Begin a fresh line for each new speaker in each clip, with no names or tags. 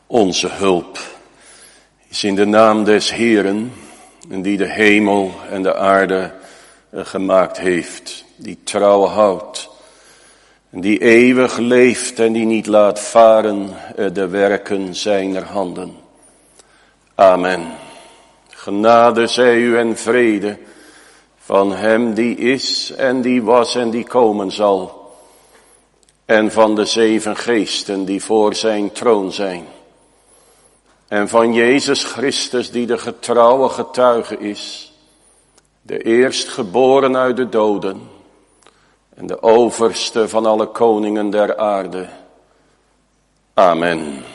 Onze hulp is in de naam des Heeren, die de hemel en de aarde gemaakt heeft, die trouw houdt, die eeuwig leeft en die niet laat varen de werken zijner handen. Amen. Genade zij u en vrede van hem die is en die was en die komen zal, en van de 7 geesten die voor zijn troon zijn, en van Jezus Christus die de getrouwe getuige is, de eerstgeboren uit de doden en de overste van alle koningen der aarde. Amen.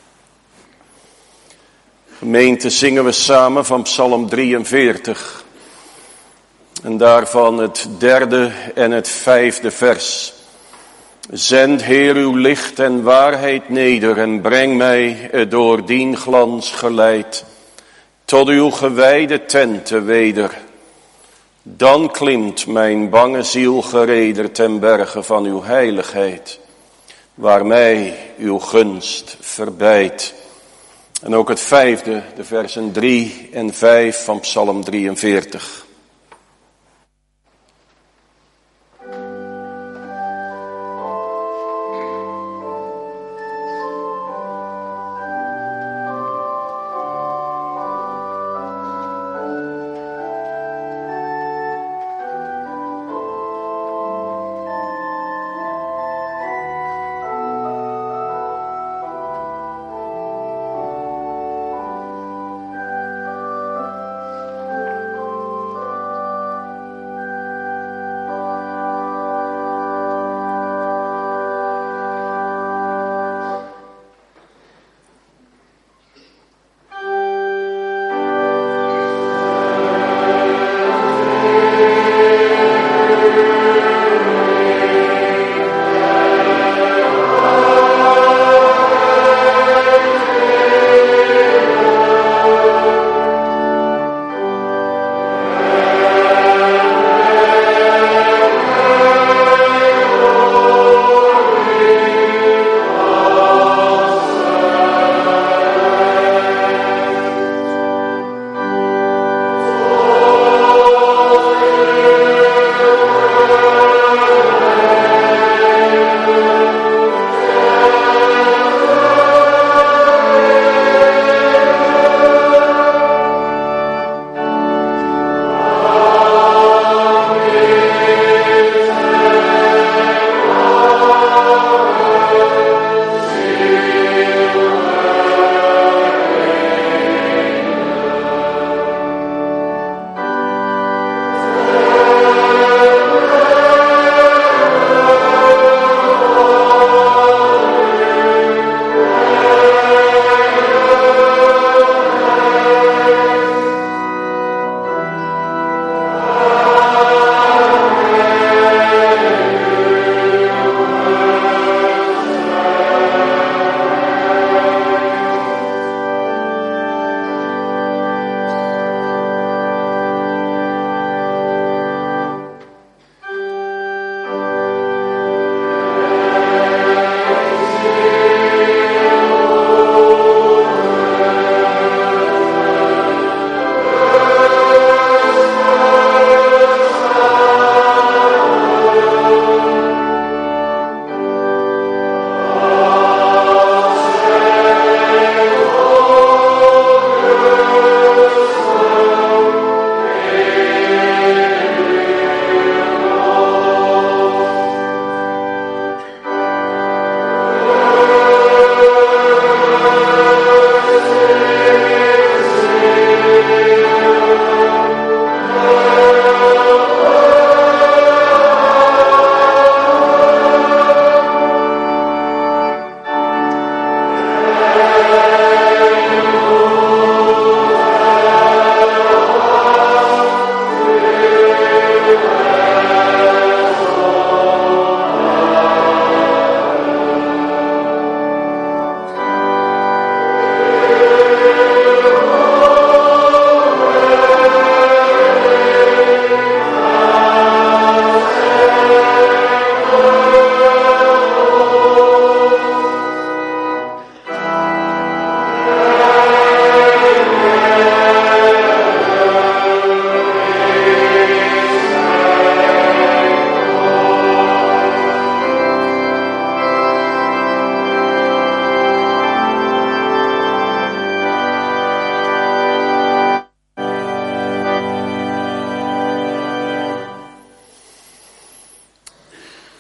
Gemeente, zingen we samen van Psalm 43 en daarvan het 3e en het 5e vers. Zend, Heer, uw licht en waarheid neder en breng mij door dien glans geleid tot uw gewijde tenten weder. Dan klimt mijn bange ziel gereder ten berge van uw heiligheid, waar mij uw gunst verbijt. En ook het 5e, de versen 3 en 5 van Psalm 43.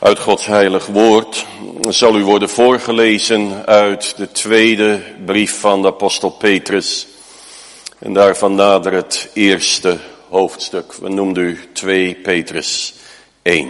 Uit Gods heilig woord zal u worden voorgelezen uit de tweede brief van de apostel Petrus. En daarvan nader het eerste hoofdstuk. We noemden u 2 Petrus 1.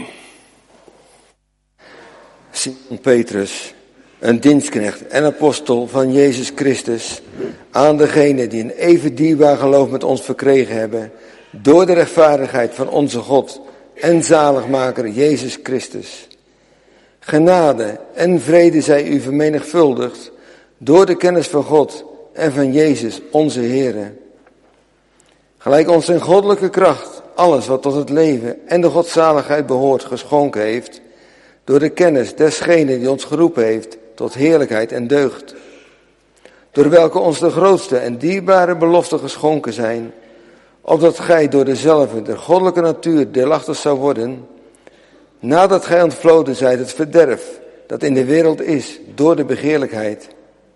Simon Petrus, een dienstknecht en apostel van Jezus Christus, aan degenen die een even dierbaar geloof met ons verkregen hebben, door de rechtvaardigheid van onze God en zaligmaker Jezus Christus. Genade en vrede zij u vermenigvuldigd door de kennis van God en van Jezus onze Heere. Gelijk ons in goddelijke kracht alles wat tot het leven en de godzaligheid behoort geschonken heeft, door de kennis desgene die ons geroepen heeft tot heerlijkheid en deugd. Door welke ons de grootste en dierbare beloften geschonken zijn, opdat gij door dezelfde de goddelijke natuur deelachtig zou worden, nadat gij ontvloden zijt het verderf dat in de wereld is door de begeerlijkheid.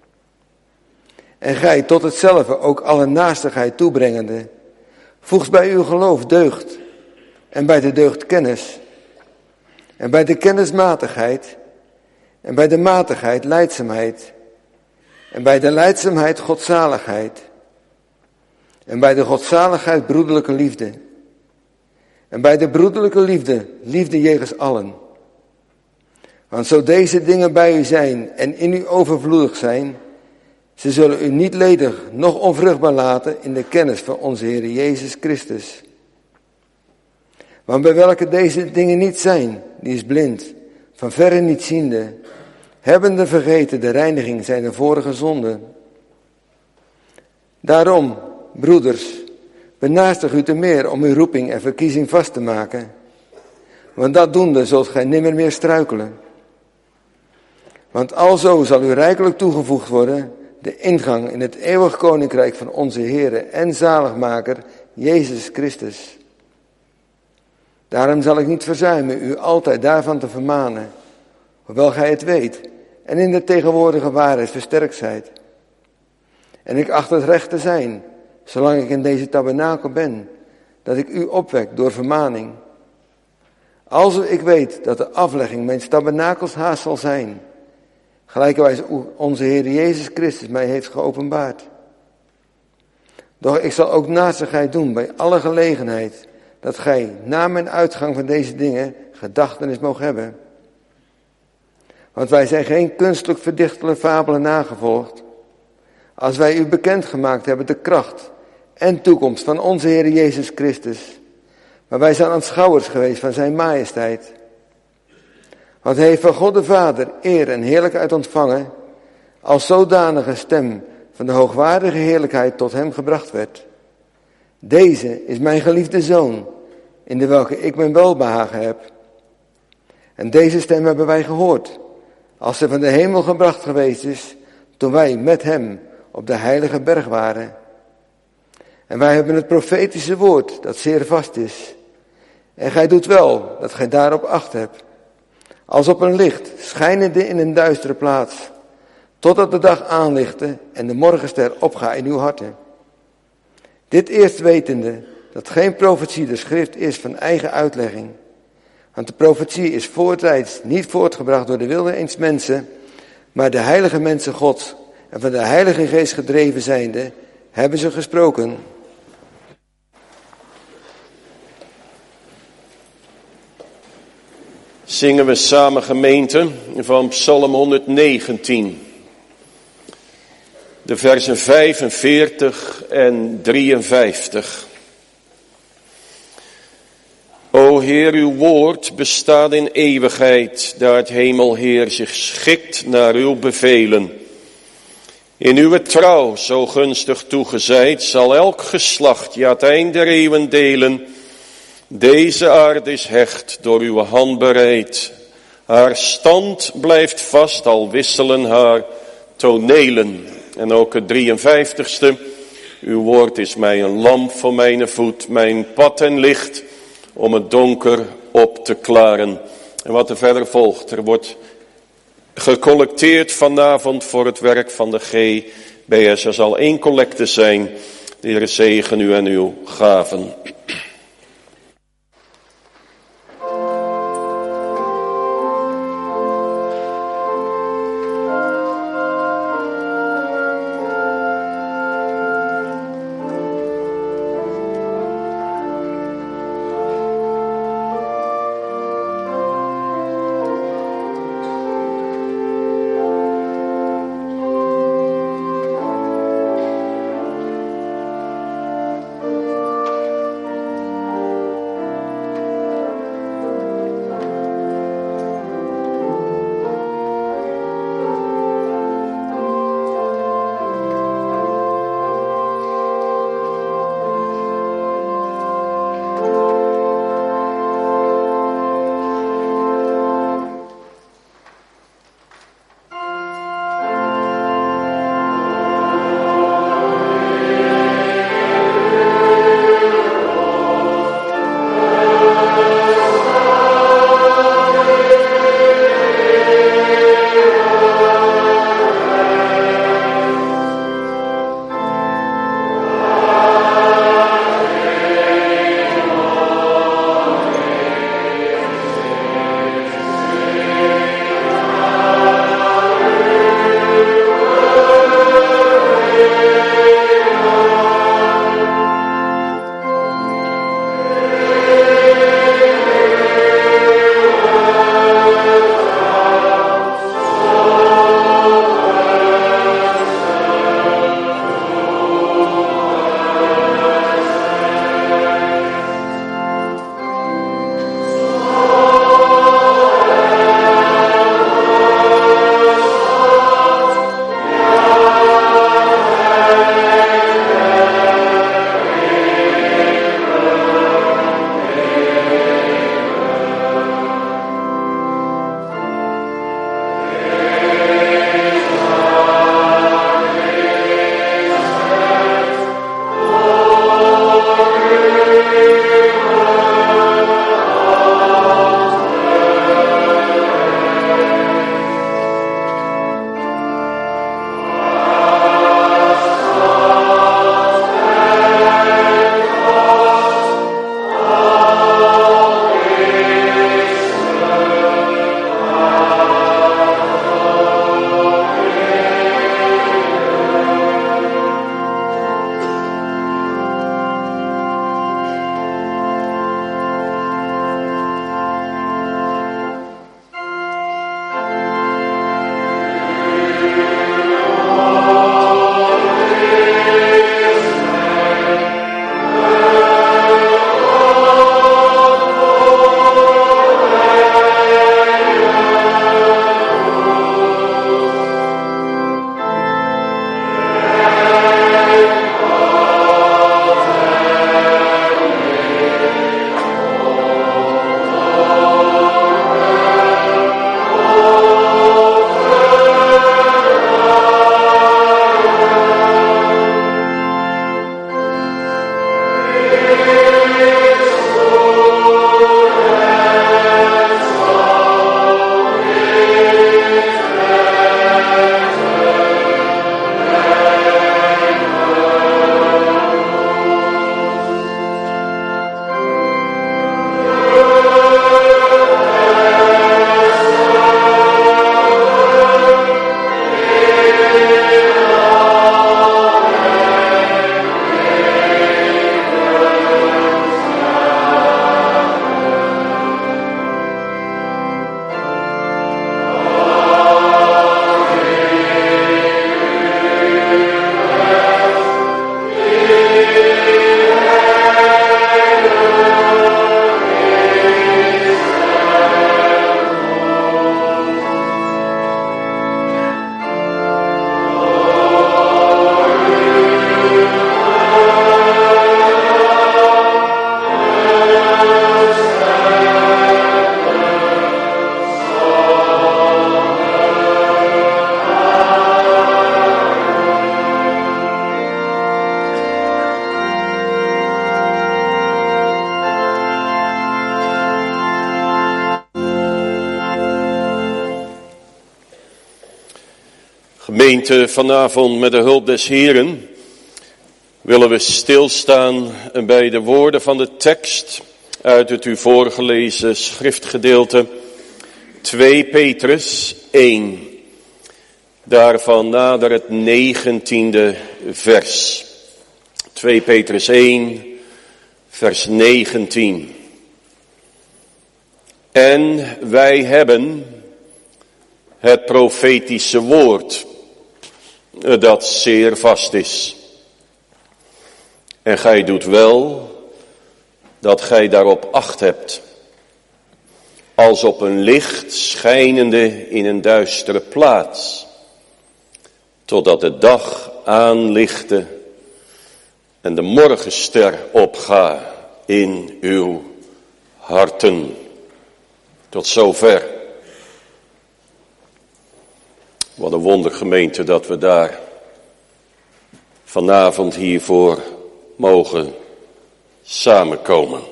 En gij tot hetzelfde ook alle naastigheid toebrengende, voegt bij uw geloof deugd, en bij de deugd kennis, en bij de kennis matigheid, en bij de matigheid lijdzaamheid, en bij de lijdzaamheid godzaligheid, en bij de godzaligheid broederlijke liefde, en bij de broederlijke liefde, liefde jegens allen. Want zo deze dingen bij u zijn en in u overvloedig zijn, ze zullen u niet ledig, noch onvruchtbaar laten in de kennis van onze Heer Jezus Christus. Want bij welke deze dingen niet zijn, die is blind, van verre niet ziende, hebbende vergeten de reiniging zijner vorige zonden. Daarom, broeders, benaastig u te meer om uw roeping en verkiezing vast te maken. Want dat doende zult gij nimmer meer struikelen. Want alzo zal u rijkelijk toegevoegd worden de ingang in het eeuwig koninkrijk van onze Heere en zaligmaker Jezus Christus. Daarom zal ik niet verzuimen u altijd daarvan te vermanen, hoewel gij het weet en in de tegenwoordige waarheid versterkt zijt. En ik acht het recht te zijn, zolang ik in deze tabernakel ben, dat ik u opwek door vermaning. Alzo ik weet dat de aflegging mijn tabernakels haast zal zijn, gelijkerwijs onze Heer Jezus Christus mij heeft geopenbaard. Doch ik zal ook naastigheid doen bij alle gelegenheid, dat gij na mijn uitgang van deze dingen gedachtenis mogen hebben. Want wij zijn geen kunstelijk verdichtele fabelen nagevolgd, als wij u bekendgemaakt hebben de kracht en toekomst van onze Heer Jezus Christus. Maar wij zijn aanschouwers geweest van zijn majesteit. Want hij heeft van God de Vader eer en heerlijkheid ontvangen, als zodanige stem van de hoogwaardige heerlijkheid tot hem gebracht werd. Deze is mijn geliefde Zoon, in de welke ik mijn welbehagen heb. En deze stem hebben wij gehoord, als ze van de hemel gebracht geweest is, toen wij met hem op de heilige berg waren. En wij hebben het profetische woord, dat zeer vast is. En gij doet wel, dat gij daarop acht hebt. Als op een licht, schijnende in een duistere plaats, totdat de dag aanlichte en de morgenster opgaat in uw harten. Dit eerst wetende, dat geen profetie de schrift is van eigen uitlegging. Want de profetie is voortijds niet voortgebracht door de wilde eens mensen, maar de heilige mensen Gods, en van de Heilige Geest gedreven zijnde, hebben ze gesproken.
Zingen we samen gemeente van Psalm 119. De versen 45 en 53. O Heer, uw woord bestaat in eeuwigheid, daar het hemelheer zich schikt naar uw bevelen. In uw trouw, zo gunstig toegezeid, zal elk geslacht, ja het eind der eeuwen delen. Deze aarde is hecht, door uw hand bereid. Haar stand blijft vast, al wisselen haar tonelen. En ook het 53ste. Uw woord is mij een lamp voor mijn voet, mijn pad en licht, om het donker op te klaren. En wat er verder volgt, er wordt gecollecteerd vanavond voor het werk van de GBS. Er zal 1 collecte zijn. De Heer zegen u en uw gaven. Gemeente, vanavond met de hulp des Heren willen we stilstaan bij de woorden van de tekst uit het u voorgelezen schriftgedeelte 2 Petrus 1. Daarvan nader het 19e vers. 2 Petrus 1, vers 19. En wij hebben het profetische woord, dat zeer vast is. En gij doet wel dat gij daarop acht hebt, als op een licht schijnende in een duistere plaats, totdat de dag aanlichte en de morgenster opga in uw harten. Tot zover. Wat een wondergemeente dat we daar vanavond hiervoor mogen samenkomen.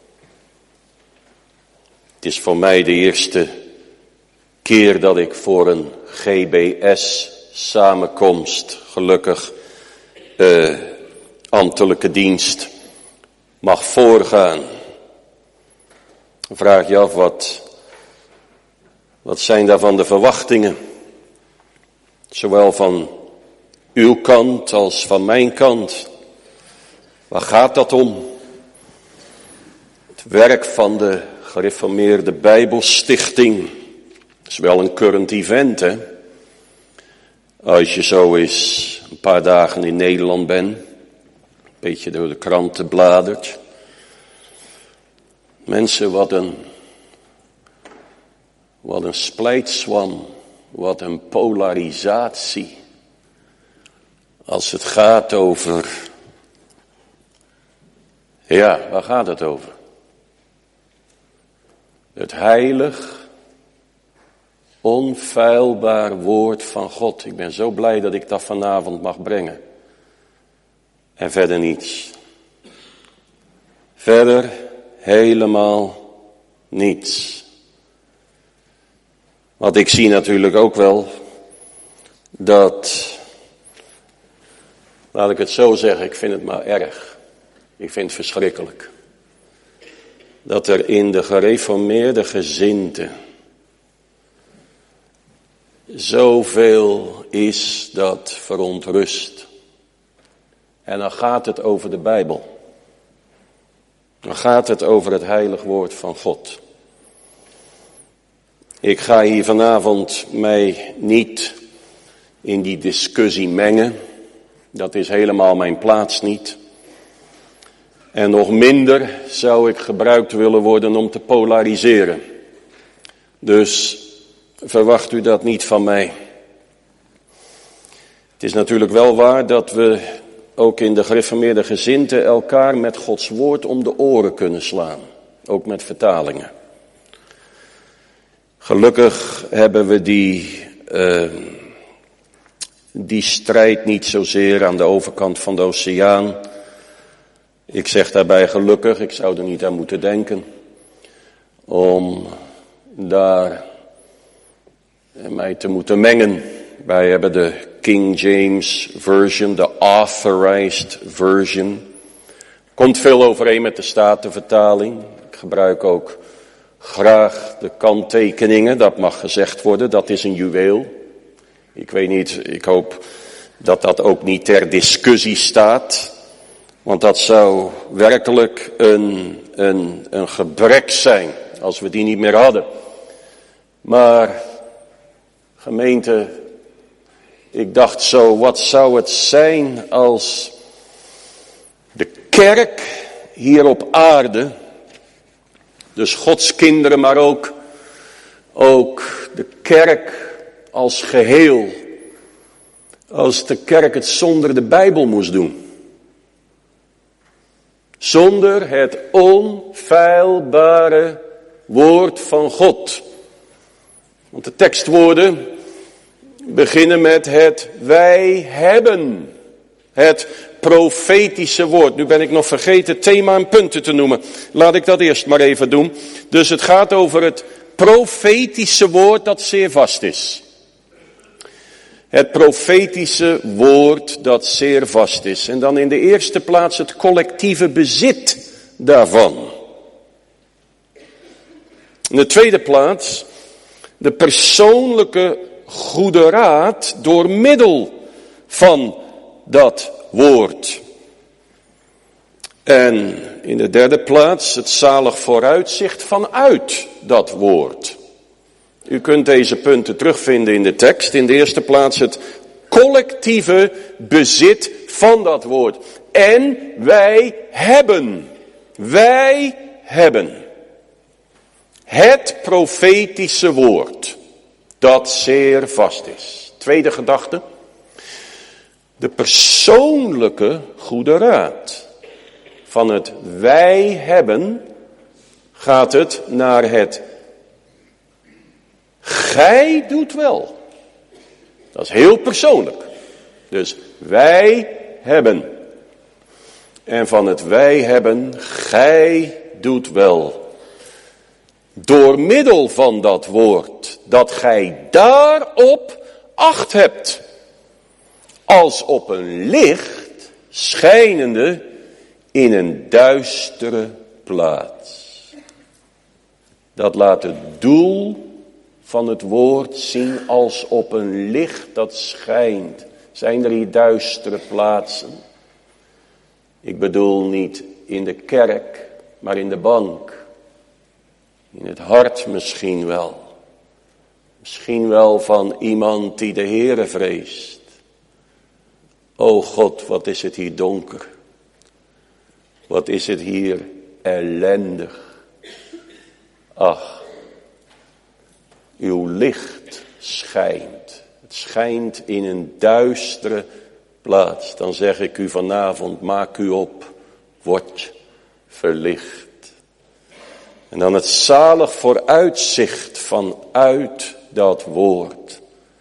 Het is voor mij de eerste keer dat ik voor een GBS samenkomst, gelukkig ambtelijke dienst, mag voorgaan. Dan vraag je af, wat zijn daarvan de verwachtingen? Zowel van uw kant als van mijn kant. Waar gaat dat om? Het werk van de gereformeerde Bijbelstichting is wel een current event, hè? Als je zo eens een paar dagen in Nederland bent, een beetje door de kranten bladert. Mensen, wat een splijtswam, wat een polarisatie. Als het gaat over, ja, waar gaat het over? Het heilig, onfeilbaar woord van God. Ik ben zo blij dat ik dat vanavond mag brengen. En verder niets. Verder helemaal niets. Want ik zie natuurlijk ook wel dat, laat ik het zo zeggen, ik vind het maar erg. Ik vind het verschrikkelijk. Dat er in de gereformeerde gezindte zoveel is dat verontrust. En dan gaat het over de Bijbel. Dan gaat het over het heilig woord van God. Ik ga hier vanavond mij niet in die discussie mengen. Dat is helemaal mijn plaats niet. En nog minder zou ik gebruikt willen worden om te polariseren. Dus verwacht u dat niet van mij. Het is natuurlijk wel waar dat we ook in de gereformeerde gezindte elkaar met Gods woord om de oren kunnen slaan. Ook met vertalingen. Gelukkig hebben we die strijd niet zozeer aan de overkant van de oceaan. Ik zeg daarbij gelukkig, ik zou er niet aan moeten denken. Om daar mij te moeten mengen. Wij hebben de King James Version, de Authorized Version. Komt veel overeen met de Statenvertaling. Ik gebruik ook graag de kanttekeningen, dat mag gezegd worden, dat is een juweel. Ik weet niet, ik hoop dat dat ook niet ter discussie staat. Want dat zou werkelijk een gebrek zijn als we die niet meer hadden. Maar gemeente, ik dacht zo, wat zou het zijn als de kerk hier op aarde, dus Gods kinderen, maar ook de kerk als geheel, als de kerk het zonder de Bijbel moest doen. Zonder het onfeilbare woord van God. Want de tekstwoorden beginnen met het wij hebben. Het profetische woord. Nu ben ik nog vergeten thema en punten te noemen. Laat ik dat eerst maar even doen. Dus het gaat over het profetische woord dat zeer vast is. Het profetische woord dat zeer vast is. En dan in de eerste plaats het collectieve bezit daarvan. In de tweede plaats de persoonlijke goede raad door middel van dat woord. En in de derde plaats het zalig vooruitzicht vanuit dat woord. U kunt deze punten terugvinden in de tekst. In de eerste plaats het collectieve bezit van dat woord. En wij hebben het profetische woord dat zeer vast is. Tweede gedachte. De persoonlijke goede raad. Van het wij hebben gaat het naar het gij doet wel. Dat is heel persoonlijk. Dus wij hebben. En van het wij hebben, gij doet wel. Door middel van dat woord, dat gij daarop acht hebt. Als op een licht schijnende in een duistere plaats. Dat laat het doel van het woord zien als op een licht dat schijnt. Zijn er hier duistere plaatsen? Ik bedoel niet in de kerk, maar in de bank. In het hart misschien wel. Misschien wel van iemand die de Heere vreest. O God, wat is het hier donker. Wat is het hier ellendig. Ach, uw licht schijnt. Het schijnt in een duistere plaats. Dan zeg ik u vanavond, maak u op, word verlicht. En dan het zalig vooruitzicht vanuit dat woord.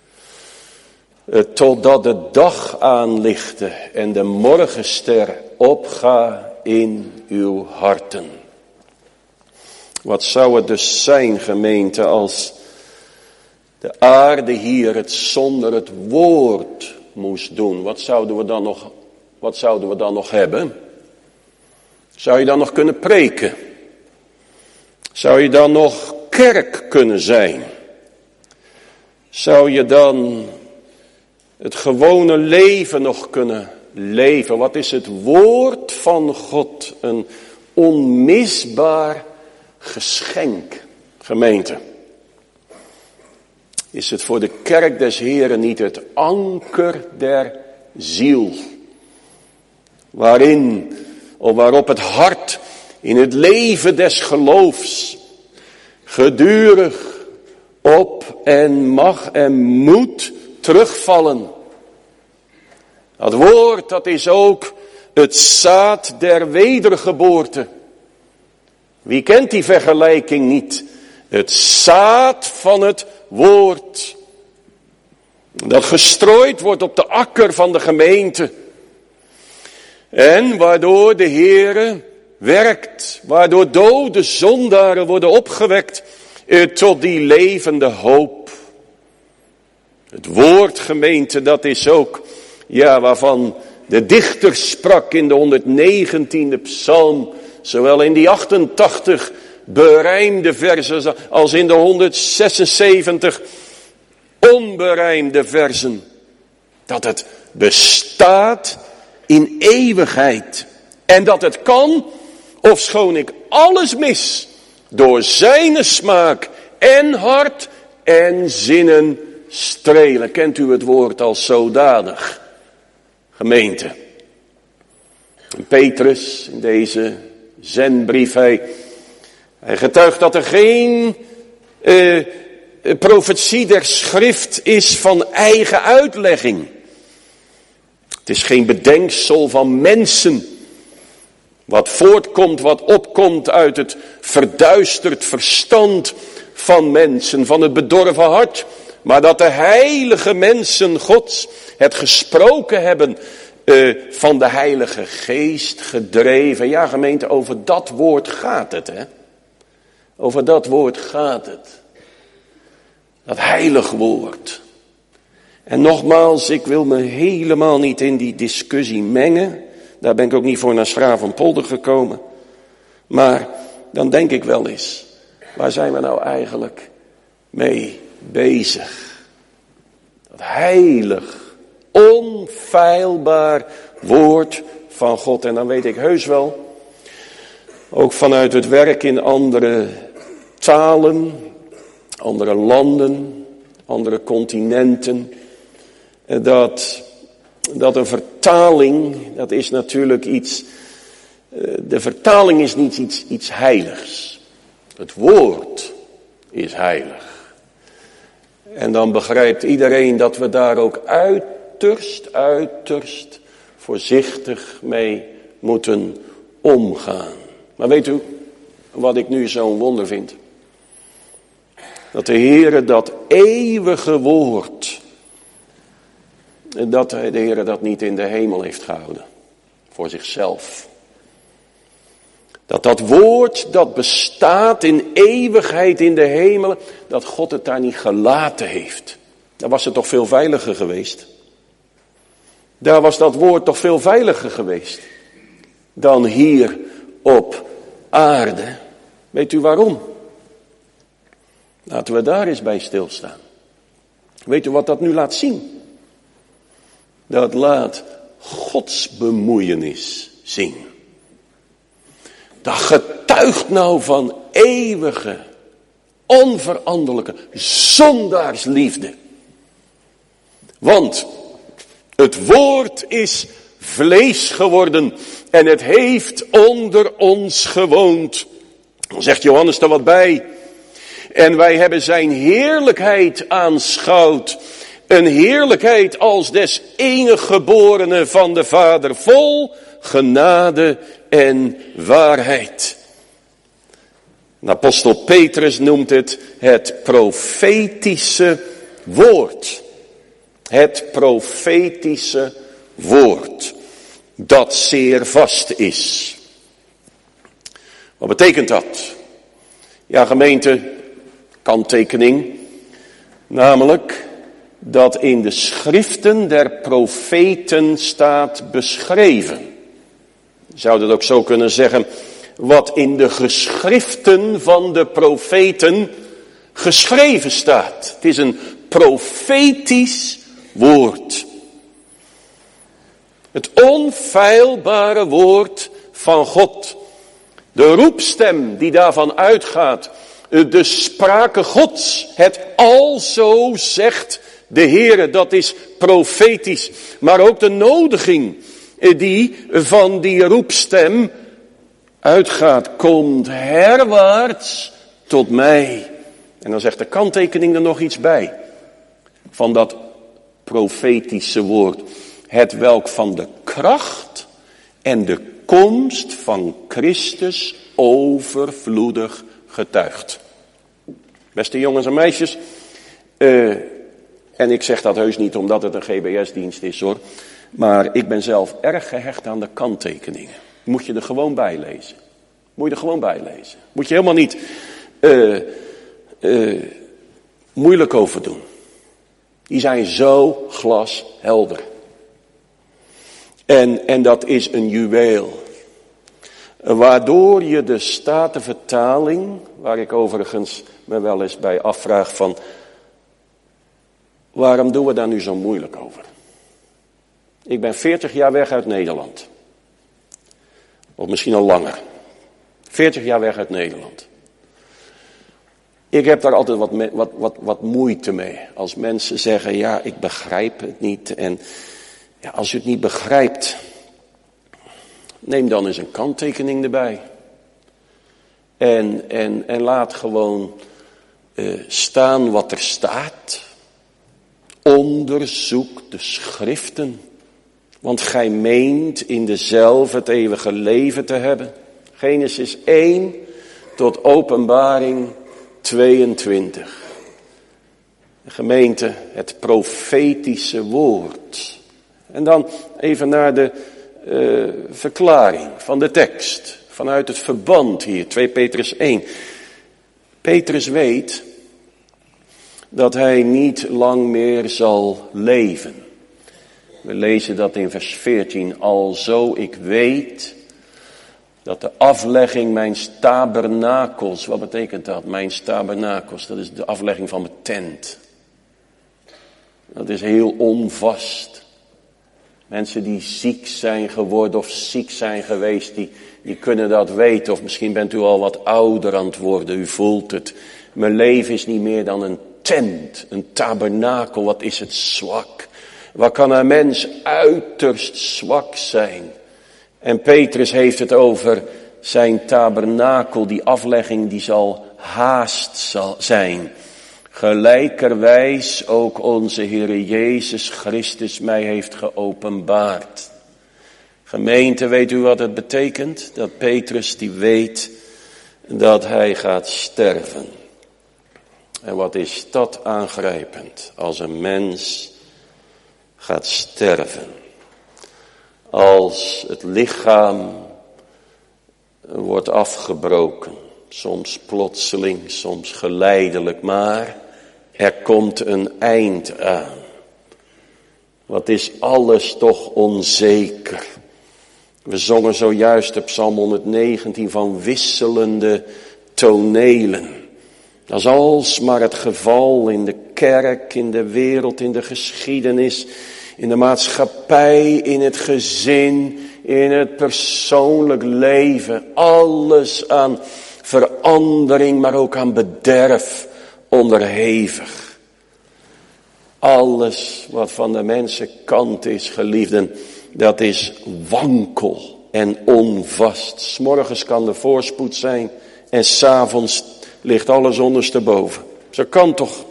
Totdat de dag aanlichte en de morgenster opga in uw harten. Wat zou het dus zijn, gemeente, als de aarde hier het zonder het woord moest doen? Wat zouden we dan nog hebben? Zou je dan nog kunnen preken? Zou je dan nog kerk kunnen zijn? Zou je dan het gewone leven nog kunnen leven? Wat is het woord van God? Een onmisbaar geschenk, gemeente. Is het voor de kerk des Heren niet het anker der ziel? Waarop het hart in het leven des geloofs gedurig op en mag en moet terugvallen. Dat woord, dat is ook het zaad der wedergeboorte. Wie kent die vergelijking niet? Het zaad van het woord. Dat gestrooid wordt op de akker van de gemeente. En waardoor de Heere werkt. Waardoor dode zondaren worden opgewekt tot die levende hoop. Het woord, gemeente, dat is ook, waarvan de dichter sprak in de 119e psalm. Zowel in die 88 berijmde versen als in de 176 onberijmde versen. Dat het bestaat in eeuwigheid. En dat het kan, ofschoon ik alles mis, door zijn smaak en hart en zinnen strelen. Kent u het woord als zodanig, gemeente? En Petrus in deze zendbrief, hij getuigt dat er geen profetie der schrift is van eigen uitlegging. Het is geen bedenksel van mensen. Wat voortkomt, wat opkomt uit het verduisterd verstand van mensen, van het bedorven hart. Maar dat de heilige mensen Gods het gesproken hebben van de Heilige Geest gedreven. Ja, gemeente, over dat woord gaat het, hè. Over dat woord gaat het. Dat heilig woord. En nogmaals, ik wil me helemaal niet in die discussie mengen. Daar ben ik ook niet voor naar 's Gravenpolder gekomen. Maar dan denk ik wel eens, waar zijn we nou eigenlijk mee bezig? Dat heilig, onfeilbaar woord van God. En dan weet ik heus wel, ook vanuit het werk in andere talen, andere landen, andere continenten, dat een vertaling, dat is natuurlijk iets, de vertaling is niet iets heiligs. Het woord is heilig. En dan begrijpt iedereen dat we daar ook uiterst voorzichtig mee moeten omgaan. Maar weet u wat ik nu zo'n wonder vind? Dat de Heere dat eeuwige woord, dat de Heere dat niet in de hemel heeft gehouden. Voor zichzelf. Dat woord dat bestaat in eeuwigheid in de hemel, dat God het daar niet gelaten heeft. Dan was het toch veel veiliger geweest. Daar was dat woord toch veel veiliger geweest. Dan hier op aarde. Weet u waarom? Laten we daar eens bij stilstaan. Weet u wat dat nu laat zien? Dat laat Gods bemoeienis zien. Dat getuigt nou van eeuwige, onveranderlijke zondaarsliefde. Want het woord is vlees geworden en het heeft onder ons gewoond. Dan zegt Johannes er wat bij. En wij hebben zijn heerlijkheid aanschouwd. Een heerlijkheid als des enige geborene van de Vader, vol genade en waarheid. De apostel Petrus noemt het profetische woord. Het profetische woord, dat zeer vast is. Wat betekent dat? Ja, gemeente, kanttekening, namelijk dat in de schriften der profeten staat beschreven. Je zou dat ook zo kunnen zeggen, wat in de geschriften van de profeten geschreven staat. Het is een profetisch woord. Het onfeilbare woord van God. De roepstem die daarvan uitgaat. De sprake Gods. Het alzo zegt de Heere, dat is profetisch. Maar ook de nodiging die van die roepstem uitgaat. Komt herwaarts tot mij. En dan zegt de kanttekening er nog iets bij. Van dat profetische woord. Het welk van de kracht en de komst van Christus overvloedig getuigt. Beste jongens en meisjes. En ik zeg dat heus niet omdat het een GBS-dienst is hoor. Maar ik ben zelf erg gehecht aan de kanttekeningen. Moet je er gewoon bij lezen. Moet je er gewoon bij lezen. Moet je helemaal niet moeilijk over doen. Die zijn zo glashelder. En dat is een juweel. Waardoor je de Statenvertaling, waar ik overigens me wel eens bij afvraag van, waarom doen we daar nu zo moeilijk over? Ik ben 40 jaar weg uit Nederland. Of misschien al langer. 40 jaar weg uit Nederland. Ik heb daar altijd wat moeite mee. Als mensen zeggen, ja, ik begrijp het niet. En ja, als u het niet begrijpt, neem dan eens een kanttekening erbij. En laat gewoon staan wat er staat. Onderzoek de schriften. Want gij meent in dezelfde het eeuwige leven te hebben. Genesis 1 tot Openbaring 22. De gemeente, het profetische woord. En dan even naar de verklaring van de tekst. Vanuit het verband hier, 2 Petrus 1. Petrus weet dat hij niet lang meer zal leven. We lezen dat in vers 14. Alzo ik weet dat de aflegging mijn tabernakels, wat betekent dat? Mijn tabernakels, dat is de aflegging van mijn tent. Dat is heel onvast. Mensen die ziek zijn geworden of ziek zijn geweest, die kunnen dat weten. Of misschien bent u al wat ouder aan het worden, u voelt het. Mijn leven is niet meer dan een tent, een tabernakel. Wat is het zwak? Wat kan een mens uiterst zwak zijn? En Petrus heeft het over zijn tabernakel, die aflegging die zal haast zijn. Gelijkerwijs ook onze Heere Jezus Christus mij heeft geopenbaard. Gemeente, weet u wat het betekent? Dat Petrus die weet dat hij gaat sterven. En wat is dat aangrijpend als een mens gaat sterven. Als het lichaam wordt afgebroken. Soms plotseling, soms geleidelijk, maar er komt een eind aan. Wat is alles toch onzeker. We zongen zojuist op Psalm 119 van wisselende tonelen. Dat is alsmaar het geval in de kerk, in de wereld, in de geschiedenis, in de maatschappij, in het gezin, in het persoonlijk leven. Alles aan verandering, maar ook aan bederf onderhevig. Alles wat van de mensenkant is, geliefden, dat is wankel en onvast. 's Morgens kan er voorspoed zijn en 's avonds ligt alles ondersteboven. Zo kan toch.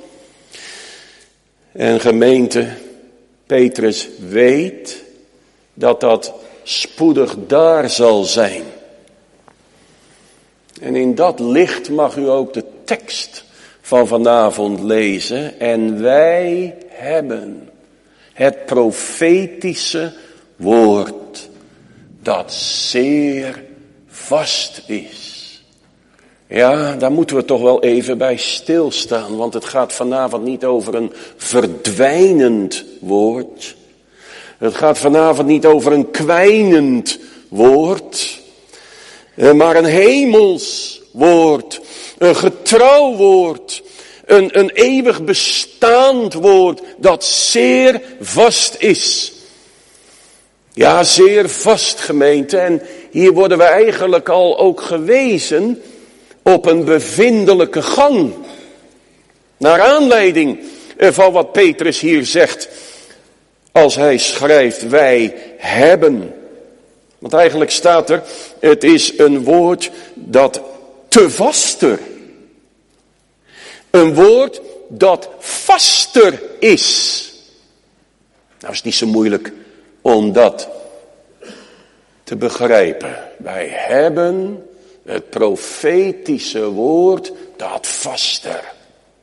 En gemeente, Petrus weet dat dat spoedig daar zal zijn. En in dat licht mag u ook de tekst van vanavond lezen. En wij hebben het profetische woord dat zeer vast is. Ja, daar moeten we toch wel even bij stilstaan. Want het gaat vanavond niet over een verdwijnend woord. Het gaat vanavond niet over een kwijnend woord. Maar een hemels woord. Een getrouw woord. Een eeuwig bestaand woord dat zeer vast is. Ja, zeer vast, gemeente. En hier worden we eigenlijk al ook gewezen op een bevindelijke gang. Naar aanleiding van wat Petrus hier zegt. Als hij schrijft, wij hebben. Want eigenlijk staat er, het is een woord dat te vaster. Een woord dat vaster is. Nou is het niet zo moeilijk om dat te begrijpen. Wij hebben het profetische woord dat vaster.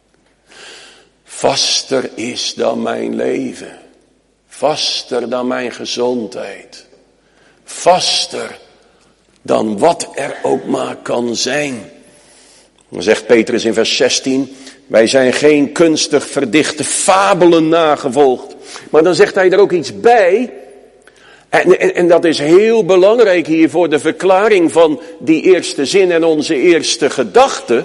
Vaster is dan mijn leven. Vaster dan mijn gezondheid. Vaster dan wat er ook maar kan zijn. Dan zegt Petrus in vers 16. Wij zijn geen kunstig verdichte fabelen nagevolgd. Maar dan zegt hij er ook iets bij. En dat is heel belangrijk hier voor de verklaring van die eerste zin en onze eerste gedachte.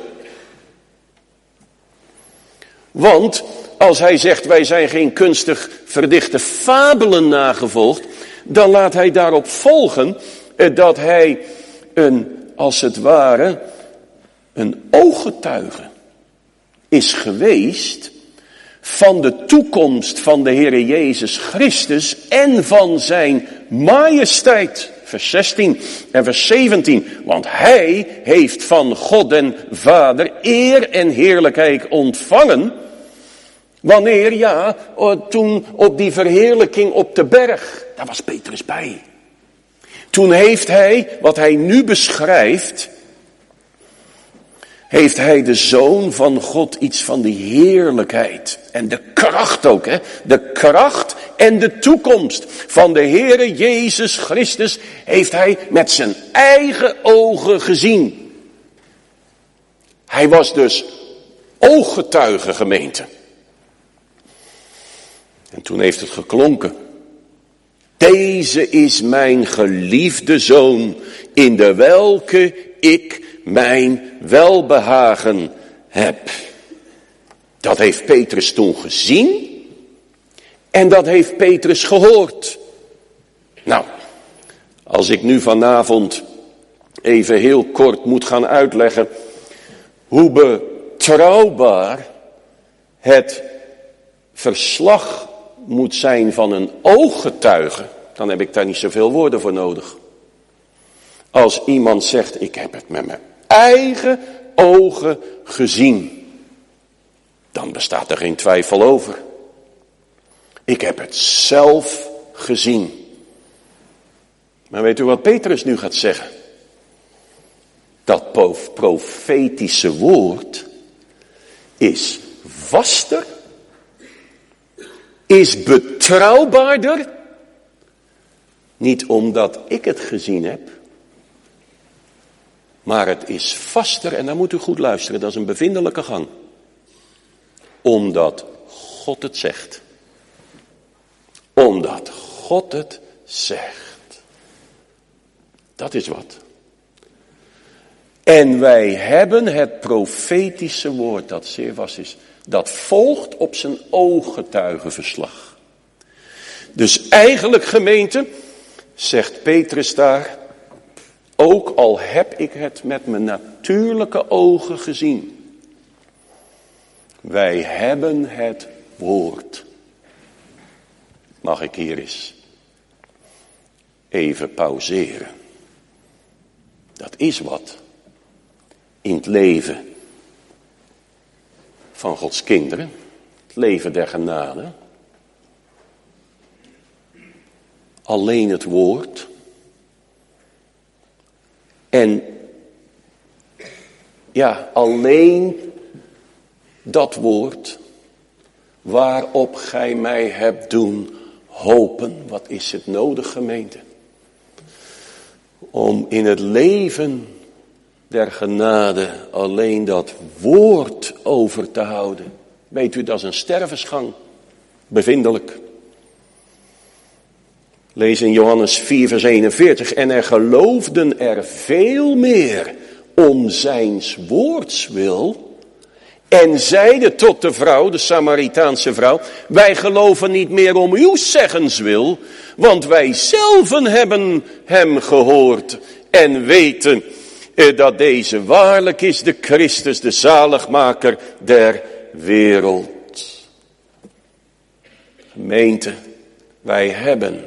Want als hij zegt wij zijn geen kunstig verdichte fabelen nagevolgd, dan laat hij daarop volgen dat hij als het ware een ooggetuige is geweest van de toekomst van de Heere Jezus Christus en van zijn majesteit. Vers 16 en vers 17. Want hij heeft van God en Vader eer en heerlijkheid ontvangen. Wanneer? Ja, toen op die verheerlijking op de berg. Daar was Petrus bij. Toen heeft hij, wat hij nu beschrijft, heeft hij de Zoon van God iets van die heerlijkheid. En de kracht ook, hè. De kracht en de toekomst van de Heere Jezus Christus heeft hij met zijn eigen ogen gezien. Hij was dus ooggetuige, gemeente. En toen heeft het geklonken. Deze is mijn geliefde zoon, in de welke ik mijn welbehagen heb. Dat heeft Petrus toen gezien en dat heeft Petrus gehoord. Nou, als ik nu vanavond even heel kort moet gaan uitleggen hoe betrouwbaar het verslag moet zijn van een ooggetuige, dan heb ik daar niet zoveel woorden voor nodig. Als iemand zegt, ik heb het met mijn eigen ogen gezien, dan bestaat er geen twijfel over. Ik heb het zelf gezien. Maar weet u wat Petrus nu gaat zeggen? Dat profetische woord is vaster, is betrouwbaarder, niet omdat ik het gezien heb, maar het is vaster, en dan moet u goed luisteren, dat is een bevindelijke gang, omdat God het zegt. Omdat God het zegt. Dat is wat. En wij hebben het profetische woord dat zeer vast is. Dat volgt op zijn ooggetuigenverslag. Dus eigenlijk, gemeente, zegt Petrus daar, ook al heb ik het met mijn natuurlijke ogen gezien. Wij hebben het woord. Mag ik hier eens even pauzeren. Dat is wat in het leven van Gods kinderen, het leven der genade. Alleen het woord. En ja, alleen dat woord waarop gij mij hebt doen hopen. Wat is het nodig, gemeente? Om in het leven der genade alleen dat woord over te houden. Weet u, dat is een stervensgang. Bevindelijk. Lees in Johannes 4 vers 41. En er geloofden er veel meer om zijns woords wil. En zeiden tot de vrouw, de Samaritaanse vrouw, wij geloven niet meer om uw zeggens wil, want wij zelven hebben hem gehoord en weten dat deze waarlijk is de Christus, de zaligmaker der wereld. Gemeente, wij hebben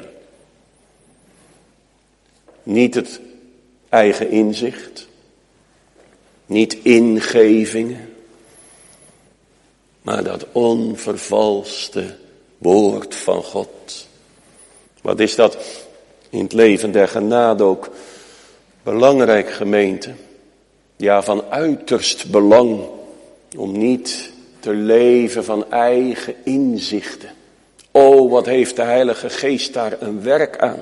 niet het eigen inzicht, niet ingevingen, maar dat onvervalste woord van God. Wat is dat in het leven der genade ook belangrijk, gemeente? Ja, van uiterst belang om niet te leven van eigen inzichten. O, wat heeft de Heilige Geest daar een werk aan.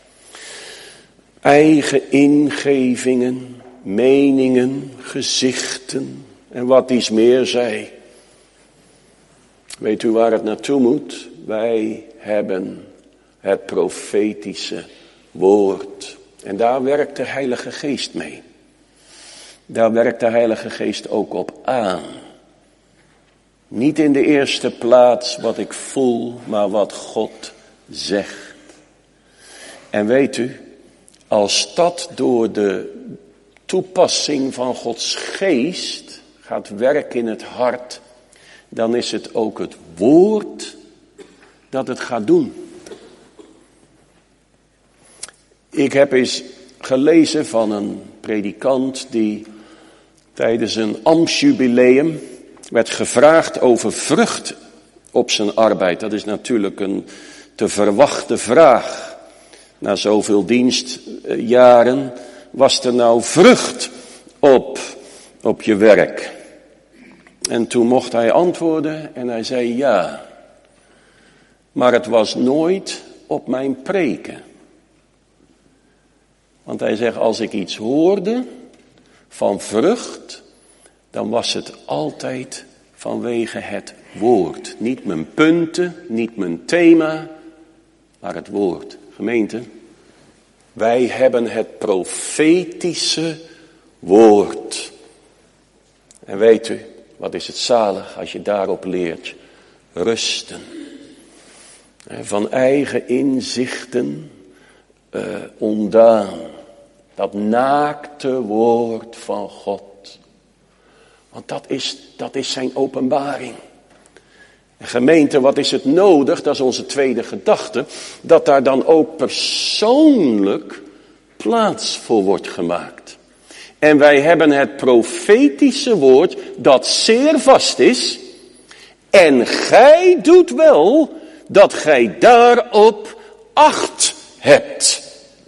Eigen ingevingen, meningen, gezichten en wat iets meer zij. Weet u waar het naartoe moet? Wij hebben het profetische woord. En daar werkt de Heilige Geest mee. Daar werkt de Heilige Geest ook op aan. Niet in de eerste plaats wat ik voel, maar wat God zegt. En weet u, als dat door de toepassing van Gods geest gaat werken in het hart, dan is het ook het woord dat het gaat doen. Ik heb eens gelezen van een predikant die tijdens een ambtsjubileum werd gevraagd over vrucht op zijn arbeid. Dat is natuurlijk een te verwachte vraag. Na zoveel dienstjaren, was er nou vrucht op je werk? En toen mocht hij antwoorden en hij zei ja. Maar het was nooit op mijn preken. Want hij zegt, als ik iets hoorde van vrucht, dan was het altijd vanwege het woord. Niet mijn punten, niet mijn thema, maar het woord. Gemeente, wij hebben het profetische woord. En weet u, wat is het zalig als je daarop leert? Rusten. Van eigen inzichten ontdaan. Dat naakte woord van God. Want dat is zijn openbaring. En gemeente, wat is het nodig? Dat is onze tweede gedachte. Dat daar dan ook persoonlijk plaats voor wordt gemaakt. En wij hebben het profetische woord dat zeer vast is. En gij doet wel dat gij daarop acht hebt.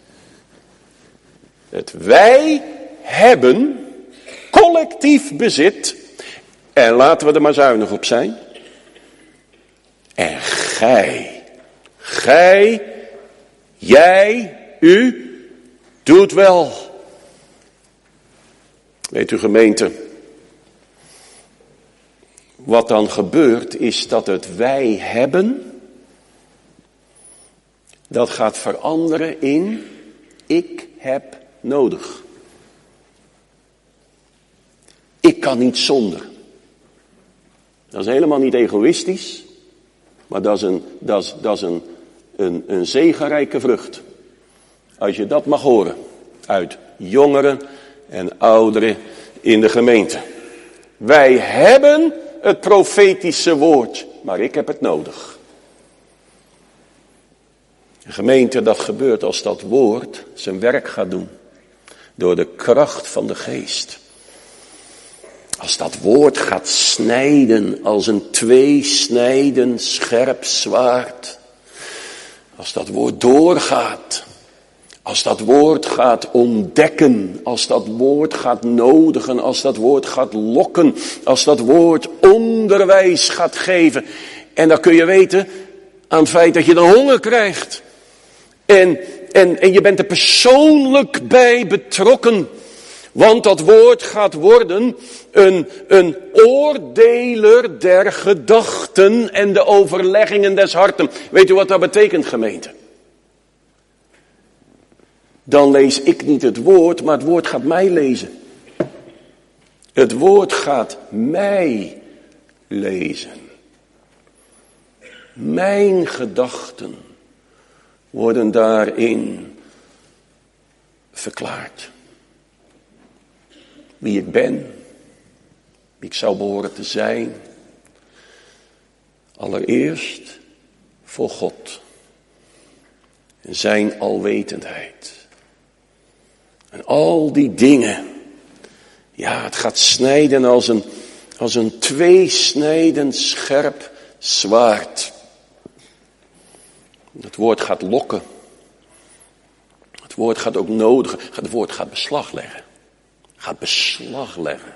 Het wij hebben collectief bezit. En laten we er maar zuinig op zijn. En jij, u, doet wel. Weet u gemeente, wat dan gebeurt is dat het wij hebben, dat gaat veranderen in ik heb nodig. Ik kan niet zonder. Dat is helemaal niet egoïstisch, maar dat is een zegenrijke vrucht. Als je dat mag horen uit jongeren en ouderen in de gemeente. Wij hebben het profetische woord, maar ik heb het nodig. Gemeente, dat gebeurt als dat woord zijn werk gaat doen. Door de kracht van de geest. Als dat woord gaat snijden als een tweesnijdend scherp zwaard. Als dat woord doorgaat. Als dat woord gaat ontdekken. Als dat woord gaat nodigen. Als dat woord gaat lokken. Als dat woord onderwijs gaat geven. En dan kun je weten aan het feit dat je dan honger krijgt. En je bent er persoonlijk bij betrokken. Want dat woord gaat worden een oordeler der gedachten en de overleggingen des harten. Weet u wat dat betekent, gemeente? Dan lees ik niet het woord, maar het woord gaat mij lezen. Het woord gaat mij lezen. Mijn gedachten worden daarin verklaard. Wie ik ben, wie ik zou behoren te zijn. Allereerst voor God. En zijn alwetendheid. En al die dingen. Ja, het gaat snijden als een tweesnijdend scherp zwaard. Het woord gaat lokken. Het woord gaat ook nodigen. Het woord gaat beslag leggen. Gaat beslag leggen.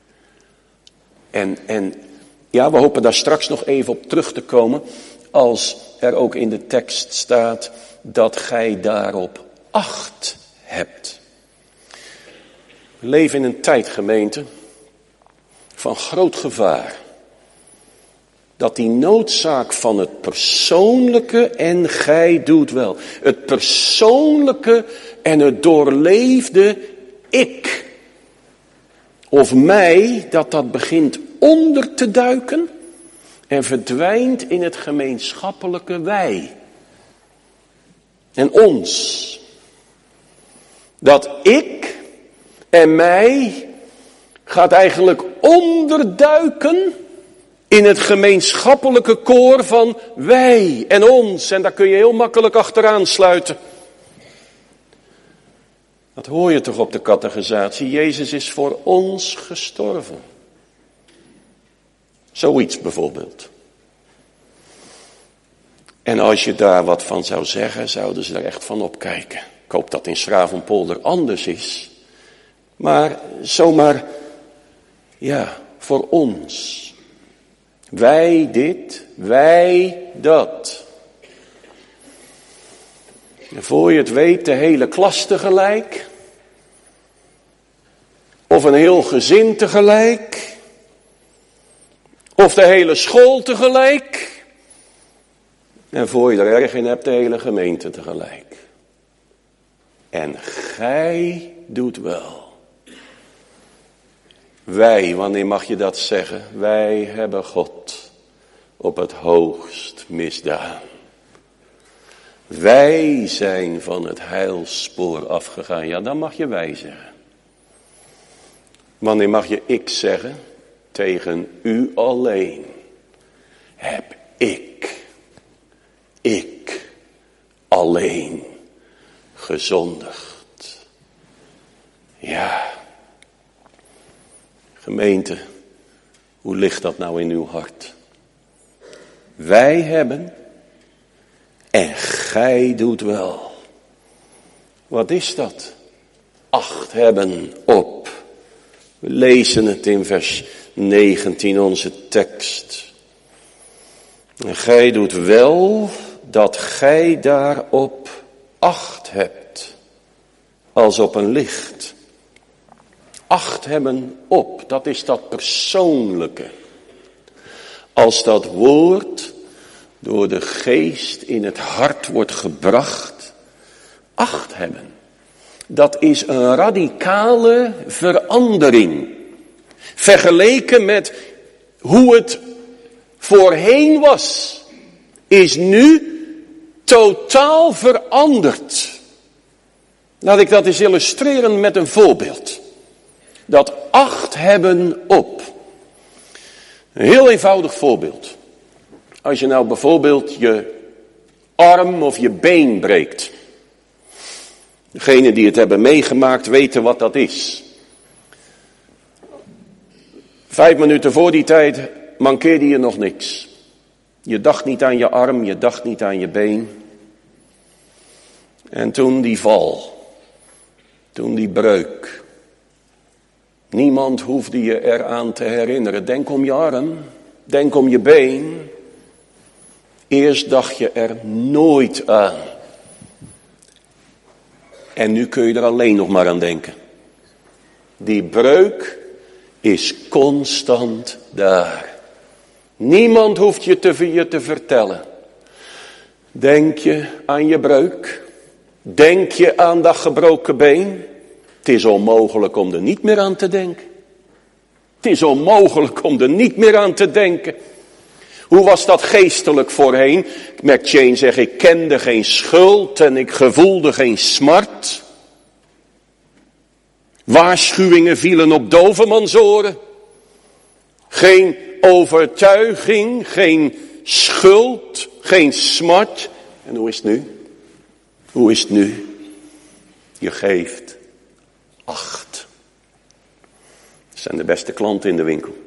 En ja, we hopen daar straks nog even op terug te komen. Als er ook in de tekst staat dat gij daarop acht hebt. We leven in een tijd, gemeente, van groot gevaar. Dat die noodzaak van het persoonlijke en gij doet wel. Het persoonlijke en het doorleefde ik. Of mij, dat begint onder te duiken en verdwijnt in het gemeenschappelijke wij. En ons. Dat ik en mij gaat eigenlijk onderduiken in het gemeenschappelijke koor van wij en ons. En daar kun je heel makkelijk achteraan sluiten. Dat hoor je toch op de catechisatie. Jezus is voor ons gestorven. Zoiets bijvoorbeeld. En als je daar wat van zou zeggen, zouden ze er echt van opkijken. Ik hoop dat in 's Ravenpolder anders is. Maar zomaar, ja, voor ons. Wij dit, wij dat. En voor je het weet, de hele klas tegelijk. Of een heel gezin tegelijk. Of de hele school tegelijk. En voor je er erg in hebt, de hele gemeente tegelijk. En gij doet wel. Wij, wanneer mag je dat zeggen? Wij hebben God op het hoogst misdaan. Wij zijn van het heilspoor afgegaan. Ja, dan mag je wij zeggen. Wanneer mag je ik zeggen? Tegen u alleen heb ik alleen gezondigd. Ja. Gemeente, hoe ligt dat nou in uw hart? Wij hebben en gij doet wel. Wat is dat? Acht hebben op. We lezen het in vers 19, onze tekst. En gij doet wel dat gij daarop acht hebt, als op een licht. Acht hebben op, dat is dat persoonlijke. Als dat woord door de geest in het hart wordt gebracht, acht hebben. Dat is een radicale verandering. Vergeleken met hoe het voorheen was, is nu totaal veranderd. Laat ik dat eens illustreren met een voorbeeld. Dat acht hebben op. Een heel eenvoudig voorbeeld. Als je nou bijvoorbeeld je arm of je been breekt. Degenen die het hebben meegemaakt weten wat dat is. 5 minuten voor die tijd mankeerde je nog niks. Je dacht niet aan je arm, je dacht niet aan je been. En toen die val. Toen die breuk. Niemand hoefde je eraan te herinneren. Denk om je arm, denk om je been. Eerst dacht je er nooit aan. En nu kun je er alleen nog maar aan denken. Die breuk is constant daar. Niemand hoeft je te vertellen. Denk je aan je breuk? Denk je aan dat gebroken been? Het is onmogelijk om er niet meer aan te denken. Het is onmogelijk om er niet meer aan te denken. Hoe was dat geestelijk voorheen? McChain zegt, ik kende geen schuld en ik gevoelde geen smart. Waarschuwingen vielen op dovemansoren. Geen overtuiging, geen schuld, geen smart. En hoe is het nu? Hoe is het nu? Je geeft acht. Dat zijn de beste klanten in de winkel.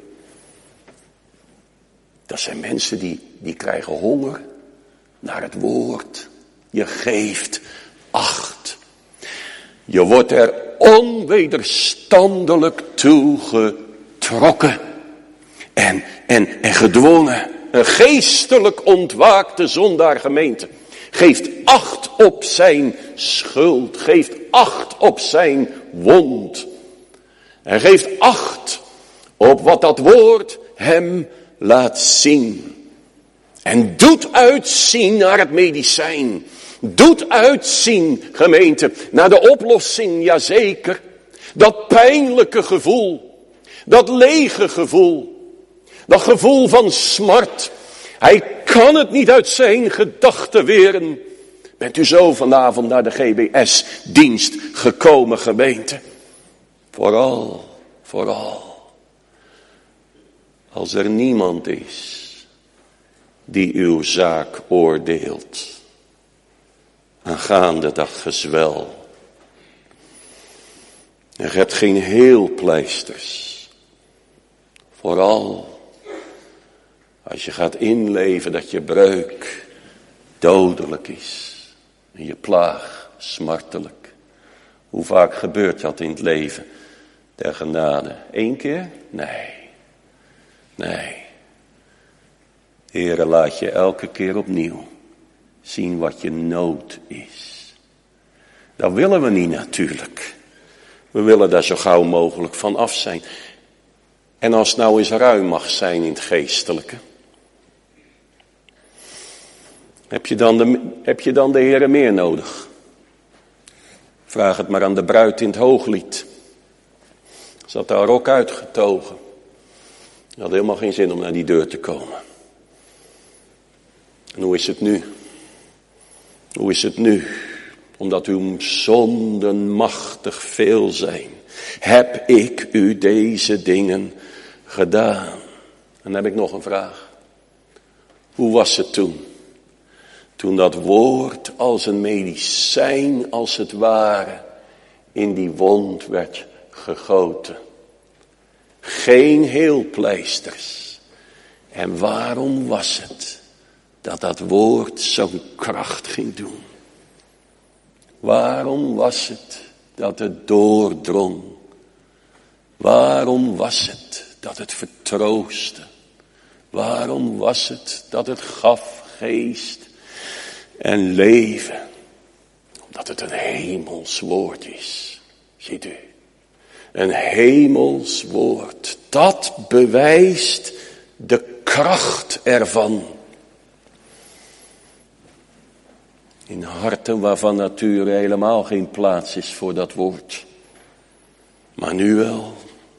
Dat zijn mensen die krijgen honger naar het woord. Je geeft acht. Je wordt er onwederstandelijk toe getrokken. En gedwongen. Een geestelijk ontwaakte zondaargemeente. Geeft acht op zijn schuld. Geeft acht op zijn wond. En geeft acht op wat dat woord hem laat zien. En doet uitzien naar het medicijn. Doet uitzien, gemeente, naar de oplossing, jazeker. Dat pijnlijke gevoel. Dat lege gevoel. Dat gevoel van smart. Hij kan het niet uit zijn gedachten weren. Bent u zo vanavond naar de GBS-dienst gekomen, gemeente? Vooral. Als er niemand is die uw zaak oordeelt. Aangaande dat gezwel. En je hebt geen heelpleisters. Vooral als je gaat inleven dat je breuk dodelijk is. En je plaag smartelijk. Hoe vaak gebeurt dat in het leven der genade? 1 keer? Nee. Heere, laat je elke keer opnieuw zien wat je nood is. Dat willen we niet natuurlijk. We willen daar zo gauw mogelijk van af zijn. En als het nou eens ruim mag zijn in het geestelijke. Heb je dan de Heere meer nodig? Vraag het maar aan de bruid in het Hooglied. Ze had haar rok uitgetogen. Ze had helemaal geen zin om naar die deur te komen. En hoe is het nu? Hoe is het nu? Omdat uw zonden machtig veel zijn, heb ik u deze dingen gedaan. En dan heb ik nog een vraag. Hoe was het toen? Toen dat woord als een medicijn, als het ware, in die wond werd gegoten. Geen heelpleisters. En waarom was het dat dat woord zo'n kracht ging doen? Waarom was het dat het doordrong? Waarom was het dat het vertroostte? Waarom was het dat het gaf geest en leven? Omdat het een hemels woord is. Ziet u? Een hemels woord. Dat bewijst de kracht ervan. In harten waarvan natuurlijk helemaal geen plaats is voor dat woord. Maar nu wel.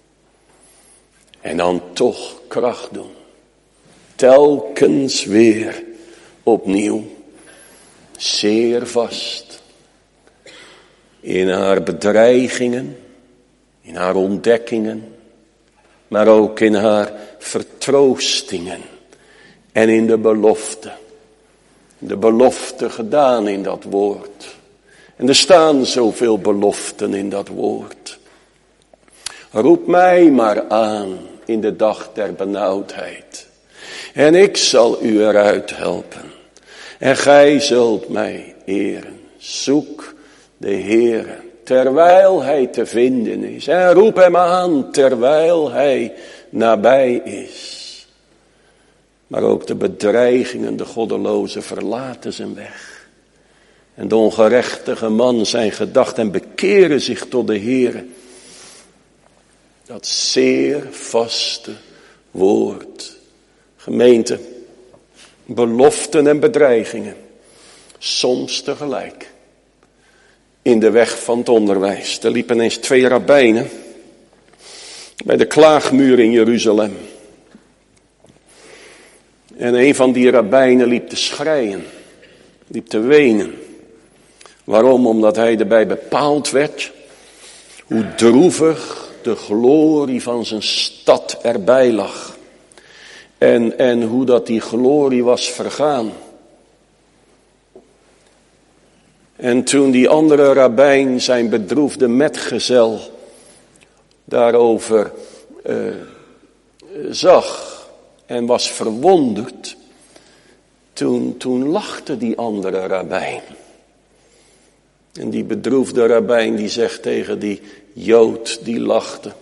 En dan toch kracht doen. Telkens weer opnieuw. Zeer vast. In haar bedreigingen. In haar ontdekkingen. Maar ook in haar vertroostingen. En in de belofte. De belofte gedaan in dat woord. En er staan zoveel beloften in dat woord. Roep mij maar aan in de dag der benauwdheid. En ik zal u eruit helpen. En gij zult mij eren. Zoek de Heere terwijl hij te vinden is. En roep hem aan terwijl hij nabij is. Maar ook de bedreigingen, de goddeloze verlaten zijn weg. En de ongerechtige man zijn gedacht en bekeren zich tot de Heere. Dat zeer vaste woord. Gemeente, beloften en bedreigingen. Soms tegelijk. In de weg van het onderwijs. Er liepen eens 2 rabbijnen. Bij de klaagmuur in Jeruzalem. En een van die rabbijnen liep te schreien. Liep te wenen. Waarom? Omdat hij erbij bepaald werd. Hoe droevig de glorie van zijn stad erbij lag. En hoe dat die glorie was vergaan. En toen die andere rabbijn zijn bedroefde metgezel daarover zag en was verwonderd, toen lachte die andere rabbijn. En die bedroefde rabbijn die zegt tegen die Jood die lachte: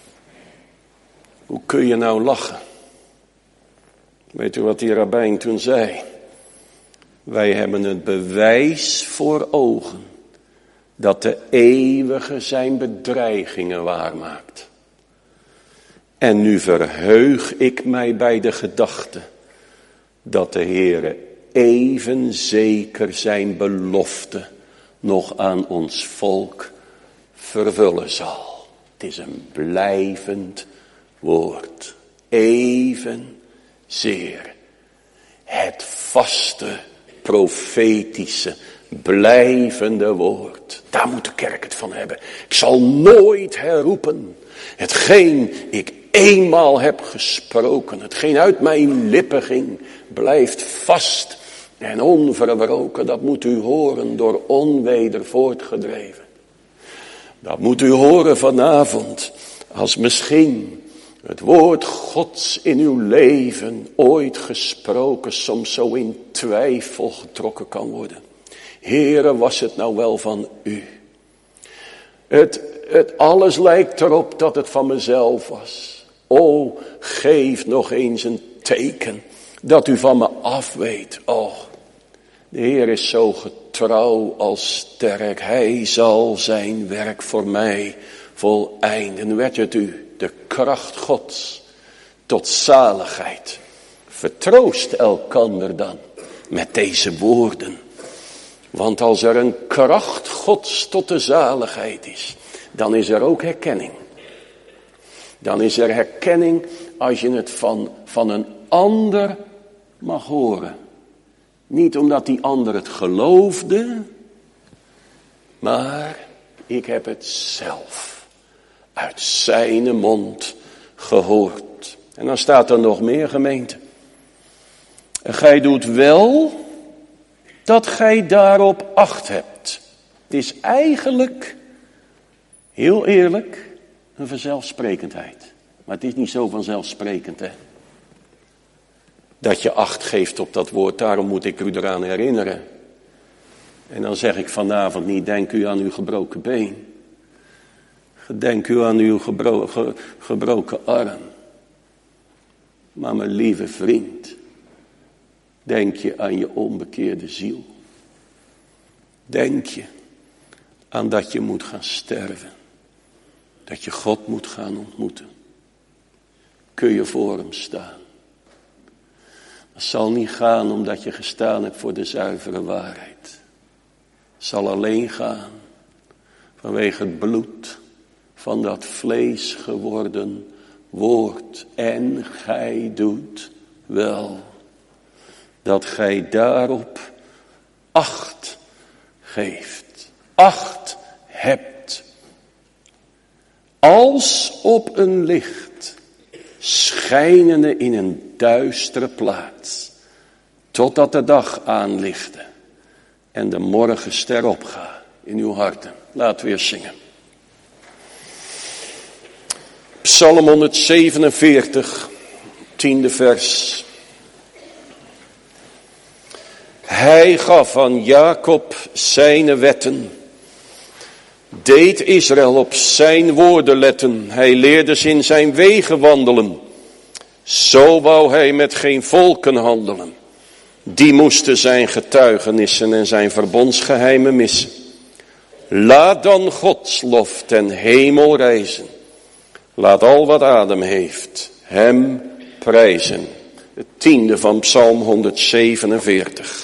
hoe kun je nou lachen? Weet u wat die rabbijn toen zei? Wij hebben het bewijs voor ogen dat de eeuwige zijn bedreigingen waarmaakt. En nu verheug ik mij bij de gedachte dat de Heere even zeker zijn belofte nog aan ons volk vervullen zal. Het is een blijvend woord. Evenzeer. Het vaste, profetische, blijvende woord. Daar moet de kerk het van hebben. Ik zal nooit herroepen hetgeen ik eenmaal heb gesproken. Hetgeen uit mijn lippen ging, blijft vast en onverbroken. Dat moet u horen, door onweder voortgedreven. Dat moet u horen vanavond, als misschien het woord Gods in uw leven ooit gesproken soms zo in twijfel getrokken kan worden. Heere, was het nou wel van u? Het alles lijkt erop dat het van mezelf was. O, geef nog eens een teken dat u van me afweet. Oh, de Heer is zo getrouw als sterk. Hij zal zijn werk voor mij voleinden. Werd het u de kracht Gods tot zaligheid. Vertroost elkander dan met deze woorden. Want als er een kracht Gods tot de zaligheid is, dan is er ook herkenning. Dan is er herkenning als je het van een ander mag horen. Niet omdat die ander het geloofde, maar ik heb het zelf uit zijn mond gehoord. En dan staat er nog meer, gemeente. En gij doet wel dat gij daarop acht hebt. Het is eigenlijk, heel eerlijk, een vanzelfsprekendheid. Maar het is niet zo vanzelfsprekend, hè. Dat je acht geeft op dat woord, daarom moet ik u eraan herinneren. En dan zeg ik vanavond niet, denk u aan uw gebroken been. Denk u aan uw gebroken arm. Maar mijn lieve vriend, denk je aan je onbekeerde ziel. Denk je aan dat je moet gaan sterven. Dat je God moet gaan ontmoeten. Kun je voor hem staan. Het zal niet gaan omdat je gestaan hebt voor de zuivere waarheid. Het zal alleen gaan vanwege het bloed van dat vlees geworden woord. En gij doet wel dat gij daarop acht geeft. Acht hebt. Als op een licht, schijnende in een duistere plaats, totdat de dag aanlichte en de morgenster opgaat in uw harten. Laten we weer zingen. Psalm 147, 10e vers. Hij gaf aan Jacob zijn wetten, deed Israël op zijn woorden letten. Hij leerde ze in zijn wegen wandelen. Zo wou hij met geen volken handelen. Die moesten zijn getuigenissen en zijn verbondsgeheimen missen. Laat dan Gods lof ten hemel rijzen. Laat al wat adem heeft hem prijzen. Het 10e van Psalm 147.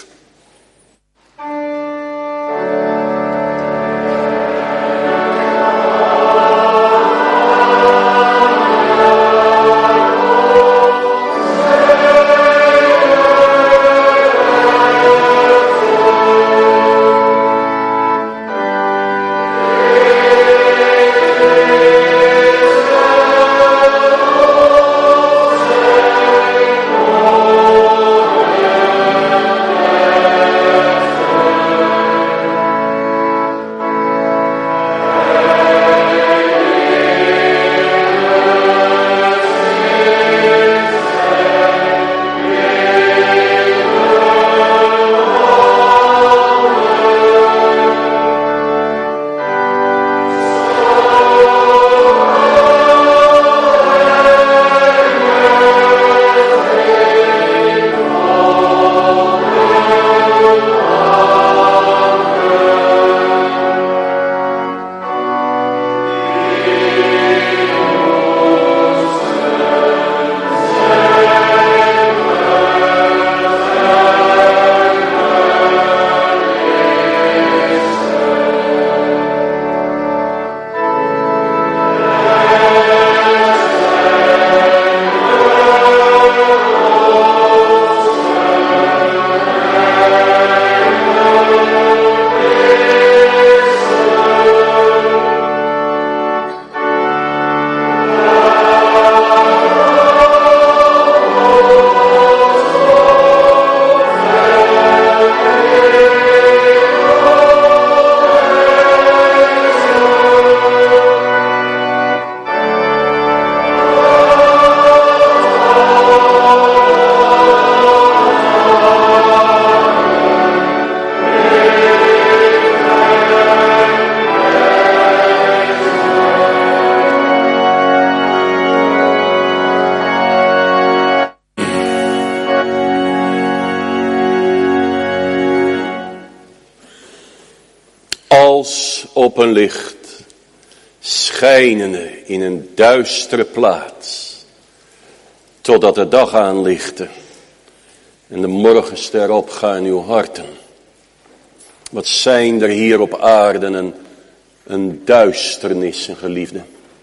Op een licht, schijnende in een duistere plaats, totdat de dag aanlichtte en de morgenster opgaan in uw harten. Wat zijn er hier op aarde een duisternis, geliefde.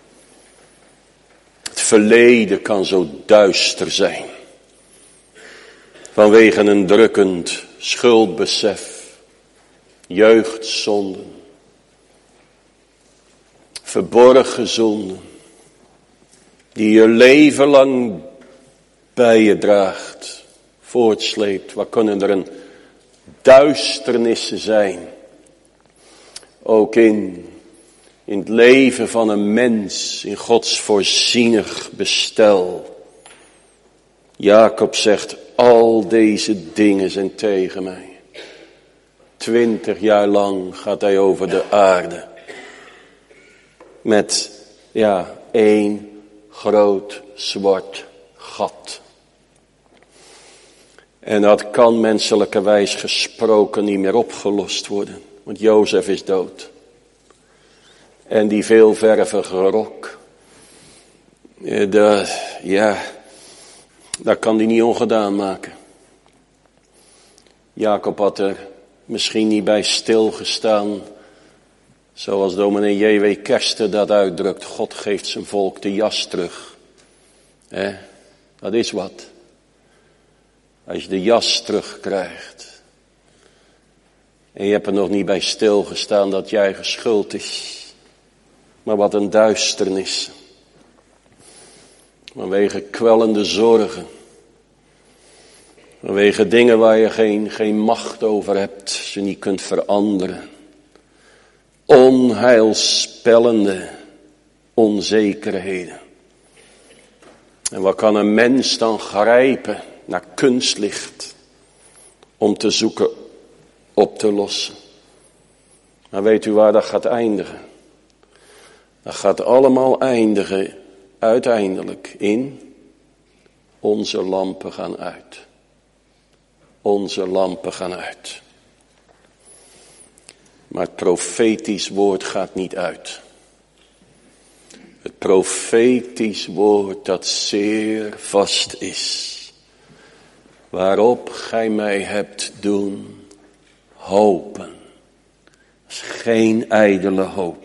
Het verleden kan zo duister zijn. Vanwege een drukkend schuldbesef, jeugdzonden, verborgen zonden, die je leven lang bij je draagt, voortsleept. Wat kunnen er een duisternissen zijn, ook in het leven van een mens, in Gods voorzienig bestel. Jacob zegt, al deze dingen zijn tegen mij. 20 jaar lang gaat hij over de aarde. Met, één groot zwart gat. En dat kan menselijkerwijs gesproken niet meer opgelost worden. Want Jozef is dood. En die veelvervige rok. Dat kan hij niet ongedaan maken. Jacob had er misschien niet bij stilgestaan. Zoals dominee J.W. Kersten dat uitdrukt. God geeft zijn volk de jas terug. Dat is wat. Als je de jas terugkrijgt. En je hebt er nog niet bij stilgestaan dat je eigen schuld is. Maar wat een duisternis. Vanwege kwellende zorgen. Vanwege dingen waar je geen macht over hebt. Ze niet kunt veranderen. Onheilspellende onzekerheden. En wat kan een mens dan grijpen naar kunstlicht. Om te zoeken op te lossen. Maar weet u waar dat gaat eindigen? Dat gaat allemaal eindigen uiteindelijk in onze lampen gaan uit. Onze lampen gaan uit. Maar het profetisch woord gaat niet uit. Het profetisch woord dat zeer vast is. Waarop gij mij hebt doen hopen. Dat is geen ijdele hoop.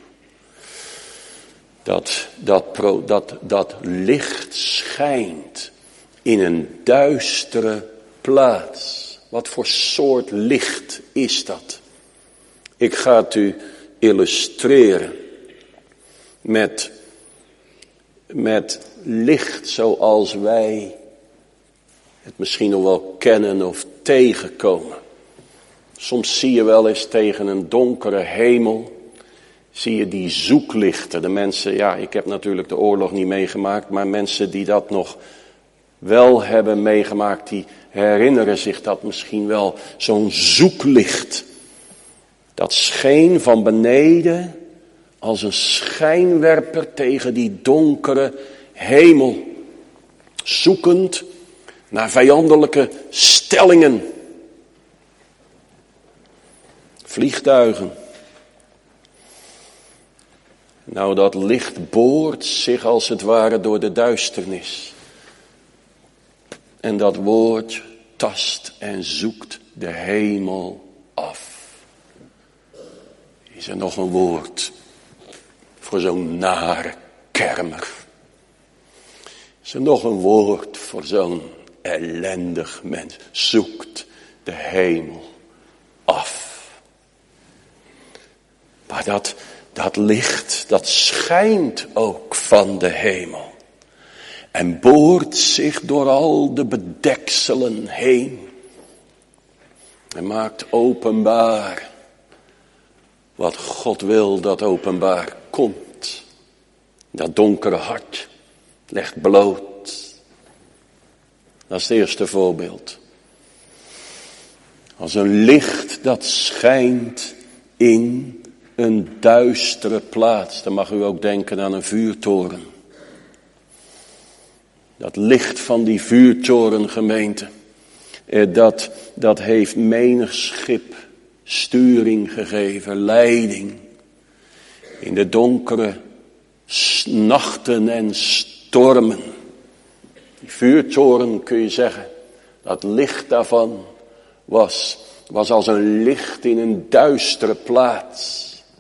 Dat licht schijnt in een duistere plaats. Wat voor soort licht is dat? Ik ga het u illustreren met licht zoals wij het misschien nog wel kennen of tegenkomen. Soms zie je wel eens tegen een donkere hemel, zie je die zoeklichten. De mensen, ik heb natuurlijk de oorlog niet meegemaakt, maar mensen die dat nog wel hebben meegemaakt, die herinneren zich dat misschien wel. Zo'n zoeklicht, dat scheen van beneden als een schijnwerper tegen die donkere hemel. Zoekend naar vijandelijke stellingen. Vliegtuigen. Nou, dat licht boort zich als het ware door de duisternis. En dat woord tast en zoekt de hemel af. Is er nog een woord voor zo'n nare kermer? Is er nog een woord voor zo'n ellendig mens? Zoekt de hemel af. Maar dat licht, dat schijnt ook van de hemel. En boort zich door al de bedekselen heen. En maakt openbaar wat God wil dat openbaar komt. Dat donkere hart legt bloot. Dat is het eerste voorbeeld. Als een licht dat schijnt in een duistere plaats. Dan mag u ook denken aan een vuurtoren. Dat licht van die vuurtoren, gemeente. Dat heeft menig schip sturing gegeven, leiding. In de donkere nachten en stormen. Die vuurtoren kun je zeggen, dat licht daarvan was als een licht in een duistere plaats.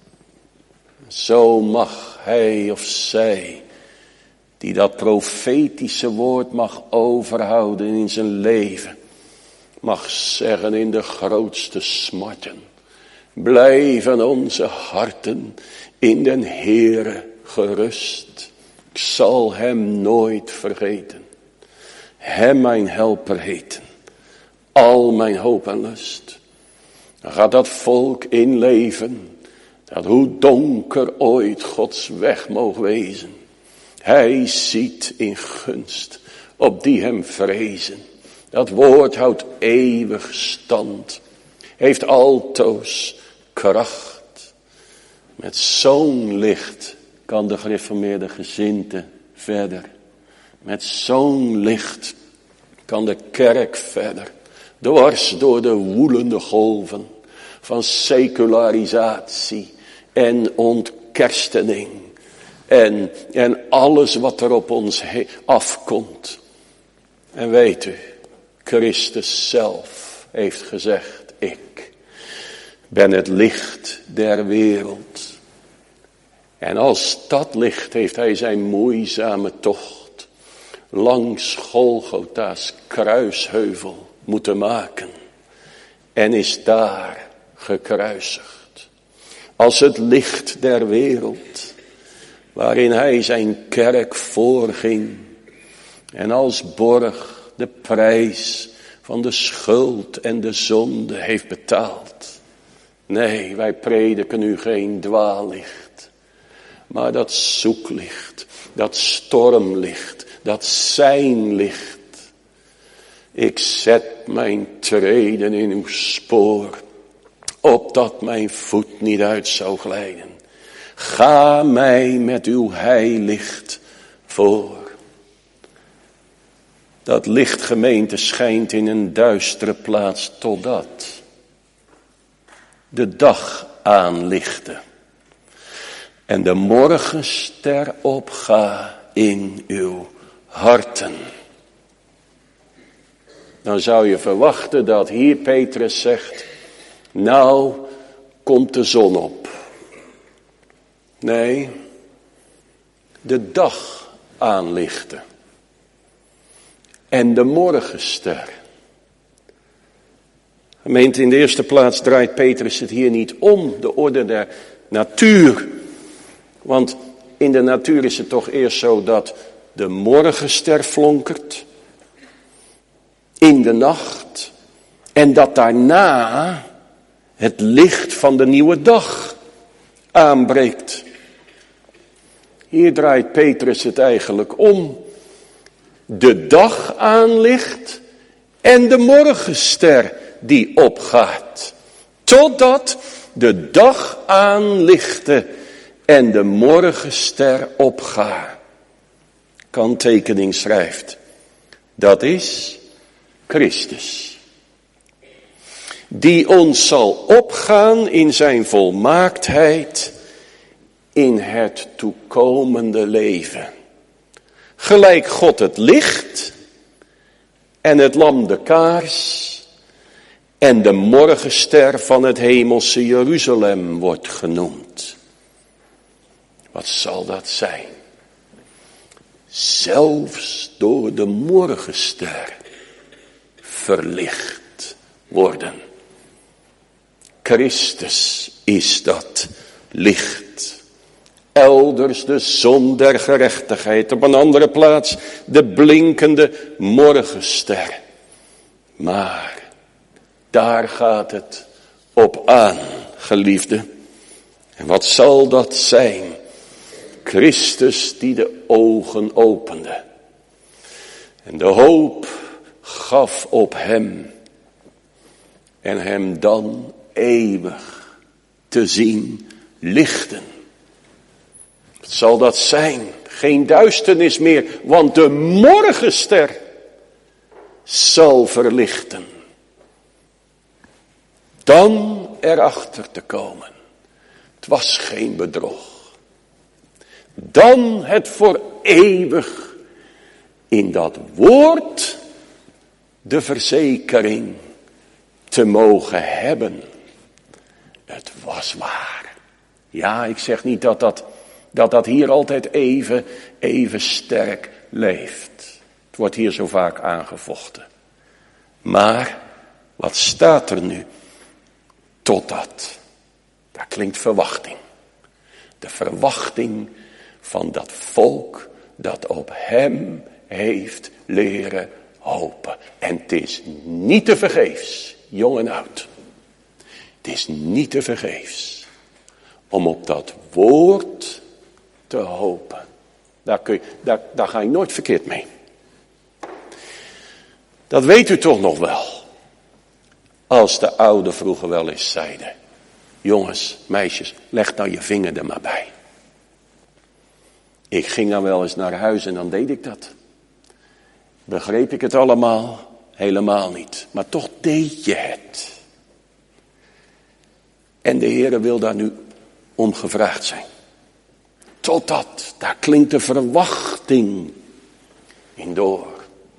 Zo mag hij of zij, die dat profetische woord mag overhouden in zijn leven, mag zeggen in de grootste smarten: blijven onze harten in den Heere gerust. Ik zal hem nooit vergeten. Hem mijn helper heten. Al mijn hoop en lust. Dan gaat dat volk inleven. Dat hoe donker ooit Gods weg mogen wezen. Hij ziet in gunst op die hem vrezen. Dat woord houdt eeuwig stand. Heeft altoos kracht. Met zo'n licht kan de gereformeerde gezinte verder. Met zo'n licht kan de kerk verder. Dwars door de woelende golven van secularisatie en ontkerstening. En alles wat er op ons afkomt. En weet u, Christus zelf heeft gezegd: ik ben het licht der wereld. En als dat licht heeft hij zijn moeizame tocht langs Golgotha's kruisheuvel moeten maken. En is daar gekruisigd. Als het licht der wereld, waarin hij zijn kerk voorging. En als borg de prijs van de schuld en de zonde heeft betaald. Nee, wij prediken nu geen dwaallicht. Maar dat zoeklicht, dat stormlicht, dat zijn licht. Ik zet mijn treden in uw spoor, opdat mijn voet niet uit zou glijden. Ga mij met uw heiligt voor. Dat licht, gemeente, schijnt in een duistere plaats totdat de dag aanlichte. En de morgenster opga in uw harten. Dan zou je verwachten dat hier Petrus zegt: nou komt de zon op. Nee, de dag aanlichten. En de morgenster. Gemeente, in de eerste plaats draait Petrus het hier niet om de orde der natuur. Want in de natuur is het toch eerst zo dat de morgenster flonkert. In de nacht. En dat daarna het licht van de nieuwe dag aanbreekt. Hier draait Petrus het eigenlijk om. De dag aanlicht en de morgenster die opgaat. Totdat de dag aanlichte en de morgenster opgaat. Kanttekening schrijft: dat is Christus. Die ons zal opgaan in zijn volmaaktheid in het toekomende leven. Gelijk God het licht en het lam de kaars en de morgenster van het hemelse Jeruzalem wordt genoemd. Wat zal dat zijn? Zelfs door de morgenster verlicht worden. Christus is dat licht. Elders de zon der gerechtigheid. Op een andere plaats de blinkende morgenster. Maar daar gaat het op aan, geliefde. En wat zal dat zijn? Christus die de ogen opende. En de hoop gaf op hem. En hem dan eeuwig te zien lichten. Wat zal dat zijn? Geen duisternis meer, want de morgenster zal verlichten. Dan erachter te komen. Het was geen bedrog. Dan het voor eeuwig in dat woord de verzekering te mogen hebben. Het was waar. Ja, ik zeg niet dat hier altijd even sterk leeft. Het wordt hier zo vaak aangevochten. Maar, wat staat er nu? Totdat. Daar klinkt verwachting. De verwachting van dat volk dat op hem heeft leren hopen. En het is niet te vergeefs, jong en oud. Het is niet te vergeefs om op dat woord te hopen. Daar ga je nooit verkeerd mee. Dat weet u toch nog wel. Als de ouden vroeger wel eens zeiden: jongens, meisjes, leg nou je vinger er maar bij. Ik ging dan wel eens naar huis en dan deed ik dat. Begreep ik het allemaal? Helemaal niet. Maar toch deed je het. En de Heere wil daar nu om gevraagd zijn. Totdat, daar klinkt de verwachting in door.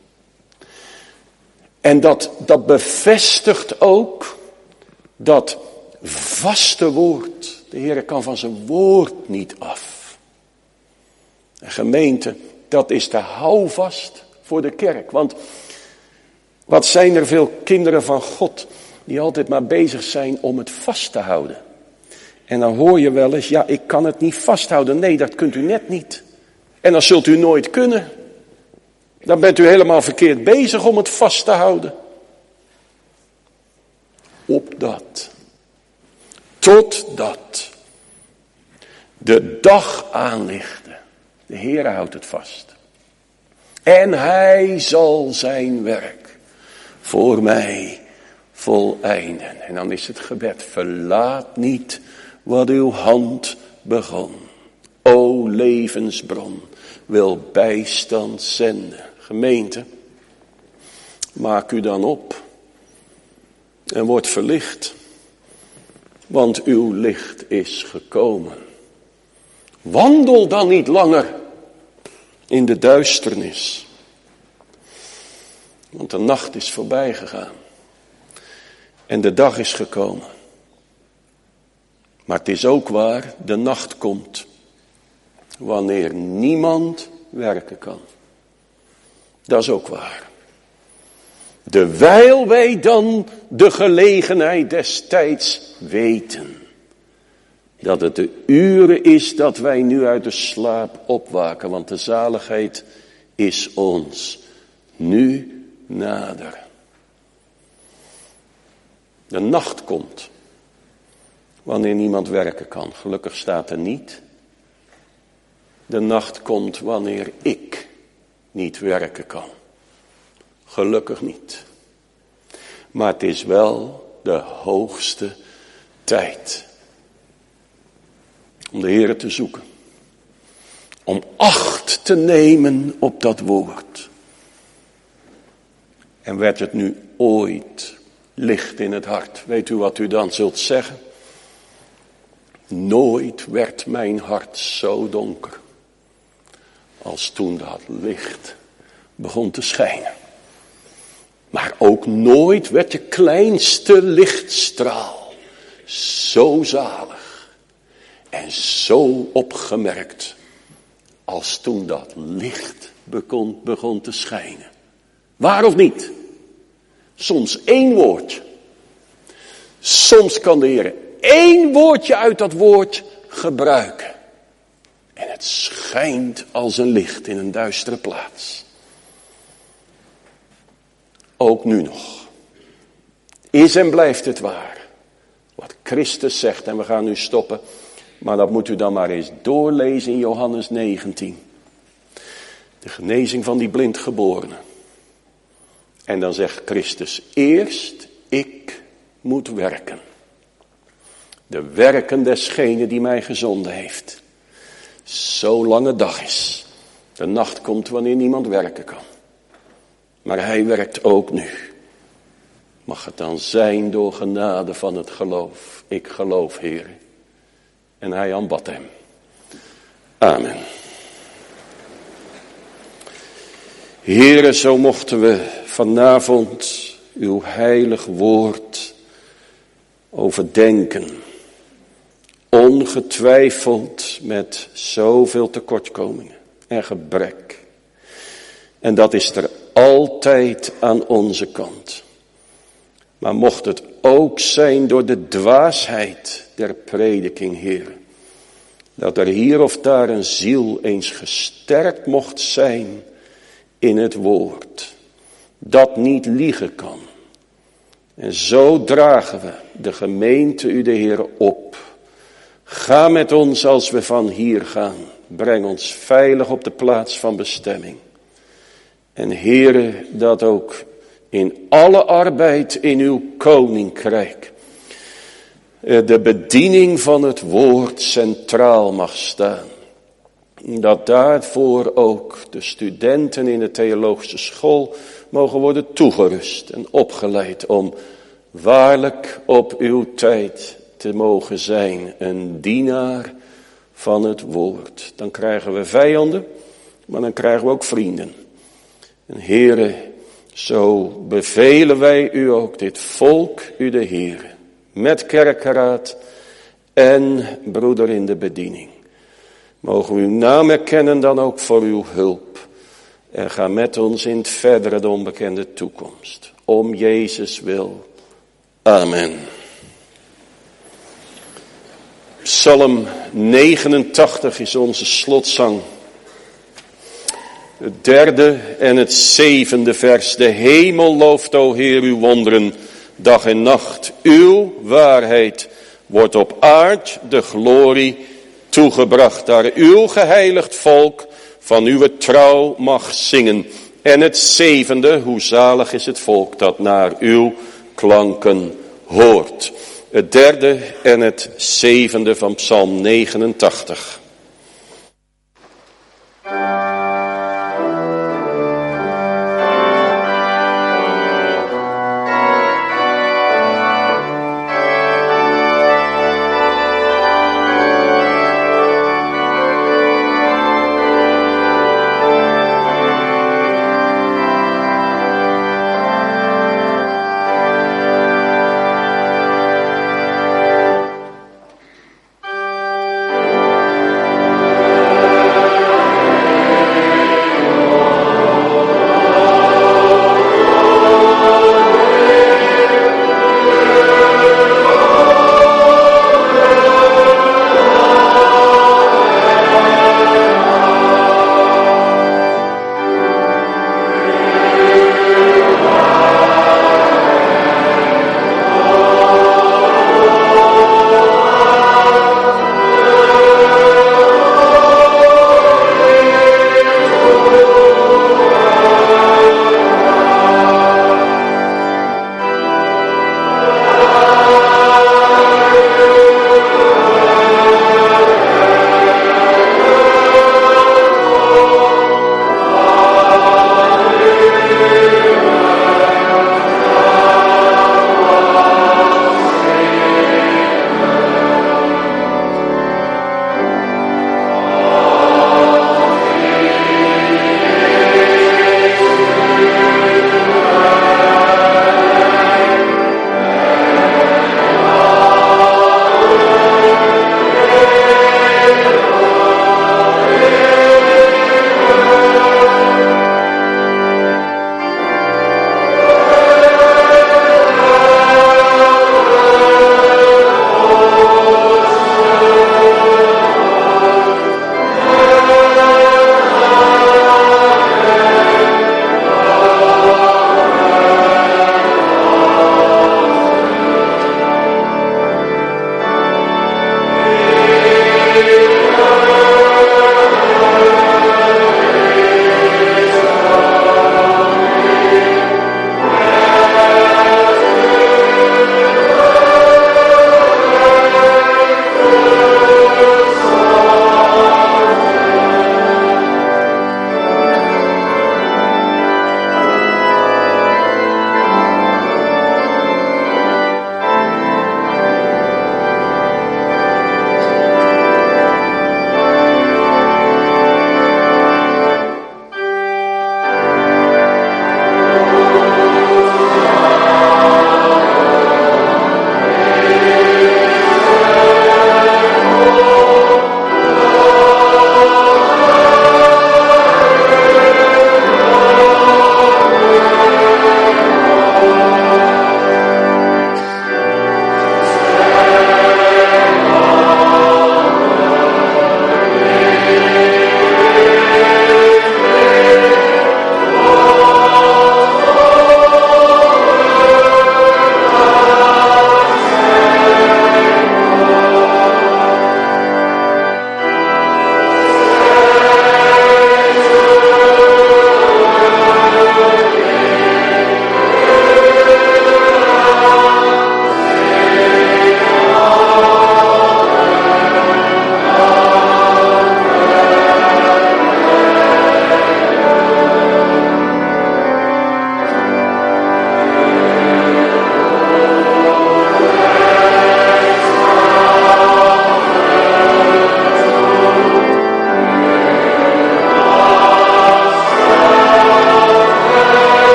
En dat bevestigt ook dat vaste woord. De Heere kan van zijn woord niet af. En gemeente, dat is de houvast voor de kerk. Want wat zijn er veel kinderen van God die altijd maar bezig zijn om het vast te houden. En dan hoor je wel eens: ja, ik kan het niet vasthouden. Nee, dat kunt u net niet. En dat zult u nooit kunnen. Dan bent u helemaal verkeerd bezig om het vast te houden. Opdat, totdat de dag aanlichte. De Heere houdt het vast. En hij zal zijn werk voor mij voleinden. En dan is het gebed: verlaat niet wat uw hand begon. O levensbron, wil bijstand zenden. Gemeente, maak u dan op en word verlicht, want uw licht is gekomen. Wandel dan niet langer in de duisternis, want de nacht is voorbij gegaan en de dag is gekomen. Maar het is ook waar, de nacht komt wanneer niemand werken kan. Dat is ook waar. Dewijl wij dan de gelegenheid des tijds weten, dat het de uren is dat wij nu uit de slaap opwaken, want de zaligheid is ons nu nader. De nacht komt wanneer niemand werken kan. Gelukkig staat er niet: de nacht komt wanneer ik niet werken kan. Gelukkig niet. Maar het is wel de hoogste tijd om de Heere te zoeken. Om acht te nemen op dat woord. En werd het nu ooit licht in het hart, weet u wat u dan zult zeggen? Nooit werd mijn hart zo donker als toen dat licht begon te schijnen. Maar ook nooit werd de kleinste lichtstraal zo zalig en zo opgemerkt als toen dat licht begon te schijnen. Waar of niet? Soms 1 woordje. Soms kan de Heer 1 woordje uit dat woord gebruiken. En het schijnt als een licht in een duistere plaats. Ook nu nog. Is en blijft het waar. Wat Christus zegt, en we gaan nu stoppen. Maar dat moet u dan maar eens doorlezen in Johannes 19. De genezing van die blindgeborene. En dan zegt Christus: eerst ik moet werken. De werken desgene die mij gezonden heeft. Zolang het dag is. De nacht komt wanneer niemand werken kan. Maar hij werkt ook nu. Mag het dan zijn door genade van het geloof. Ik geloof, Heer. En hij aanbad hem. Amen. Heere, zo mochten we vanavond uw heilig woord overdenken. Ongetwijfeld met zoveel tekortkomingen en gebrek. En dat is er altijd aan onze kant. Maar mocht het ook zijn door de dwaasheid der prediking, Heer. Dat er hier of daar een ziel eens gesterkt mocht zijn in het woord. Dat niet liegen kan. En zo dragen we de gemeente u de Heer op. Ga met ons als we van hier gaan. Breng ons veilig op de plaats van bestemming. En Heere, dat ook in alle arbeid in uw koninkrijk de bediening van het woord centraal mag staan. Dat daarvoor ook de studenten in de theologische school mogen worden toegerust en opgeleid om waarlijk op uw tijd te mogen zijn een dienaar van het woord. Dan krijgen we vijanden, maar dan krijgen we ook vrienden. En Heere, zo bevelen wij u ook dit volk, u de Heere, met kerkeraad en broeder in de bediening. Mogen we uw naam erkennen dan ook voor uw hulp. En ga met ons in het verdere de onbekende toekomst. Om Jezus wil. Amen. Psalm 89 is onze slotzang. Het 3e en het 7e vers. De hemel looft, o Heer, uw wonderen, dag en nacht. Uw waarheid wordt op aard de glorie toegebracht. Daar uw geheiligd volk van uw trouw mag zingen. En het 7e, hoe zalig is het volk dat naar uw klanken hoort. Het 3e en het 7e van Psalm 89.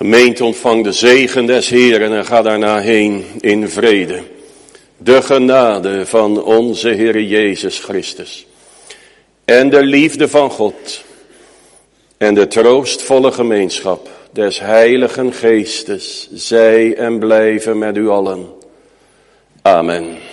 Gemeente, ontvang de zegen des Heeren en ga daarna heen in vrede. De genade van onze Heer Jezus Christus en de liefde van God en de troostvolle gemeenschap des Heiligen Geestes zij en blijven met u allen. Amen.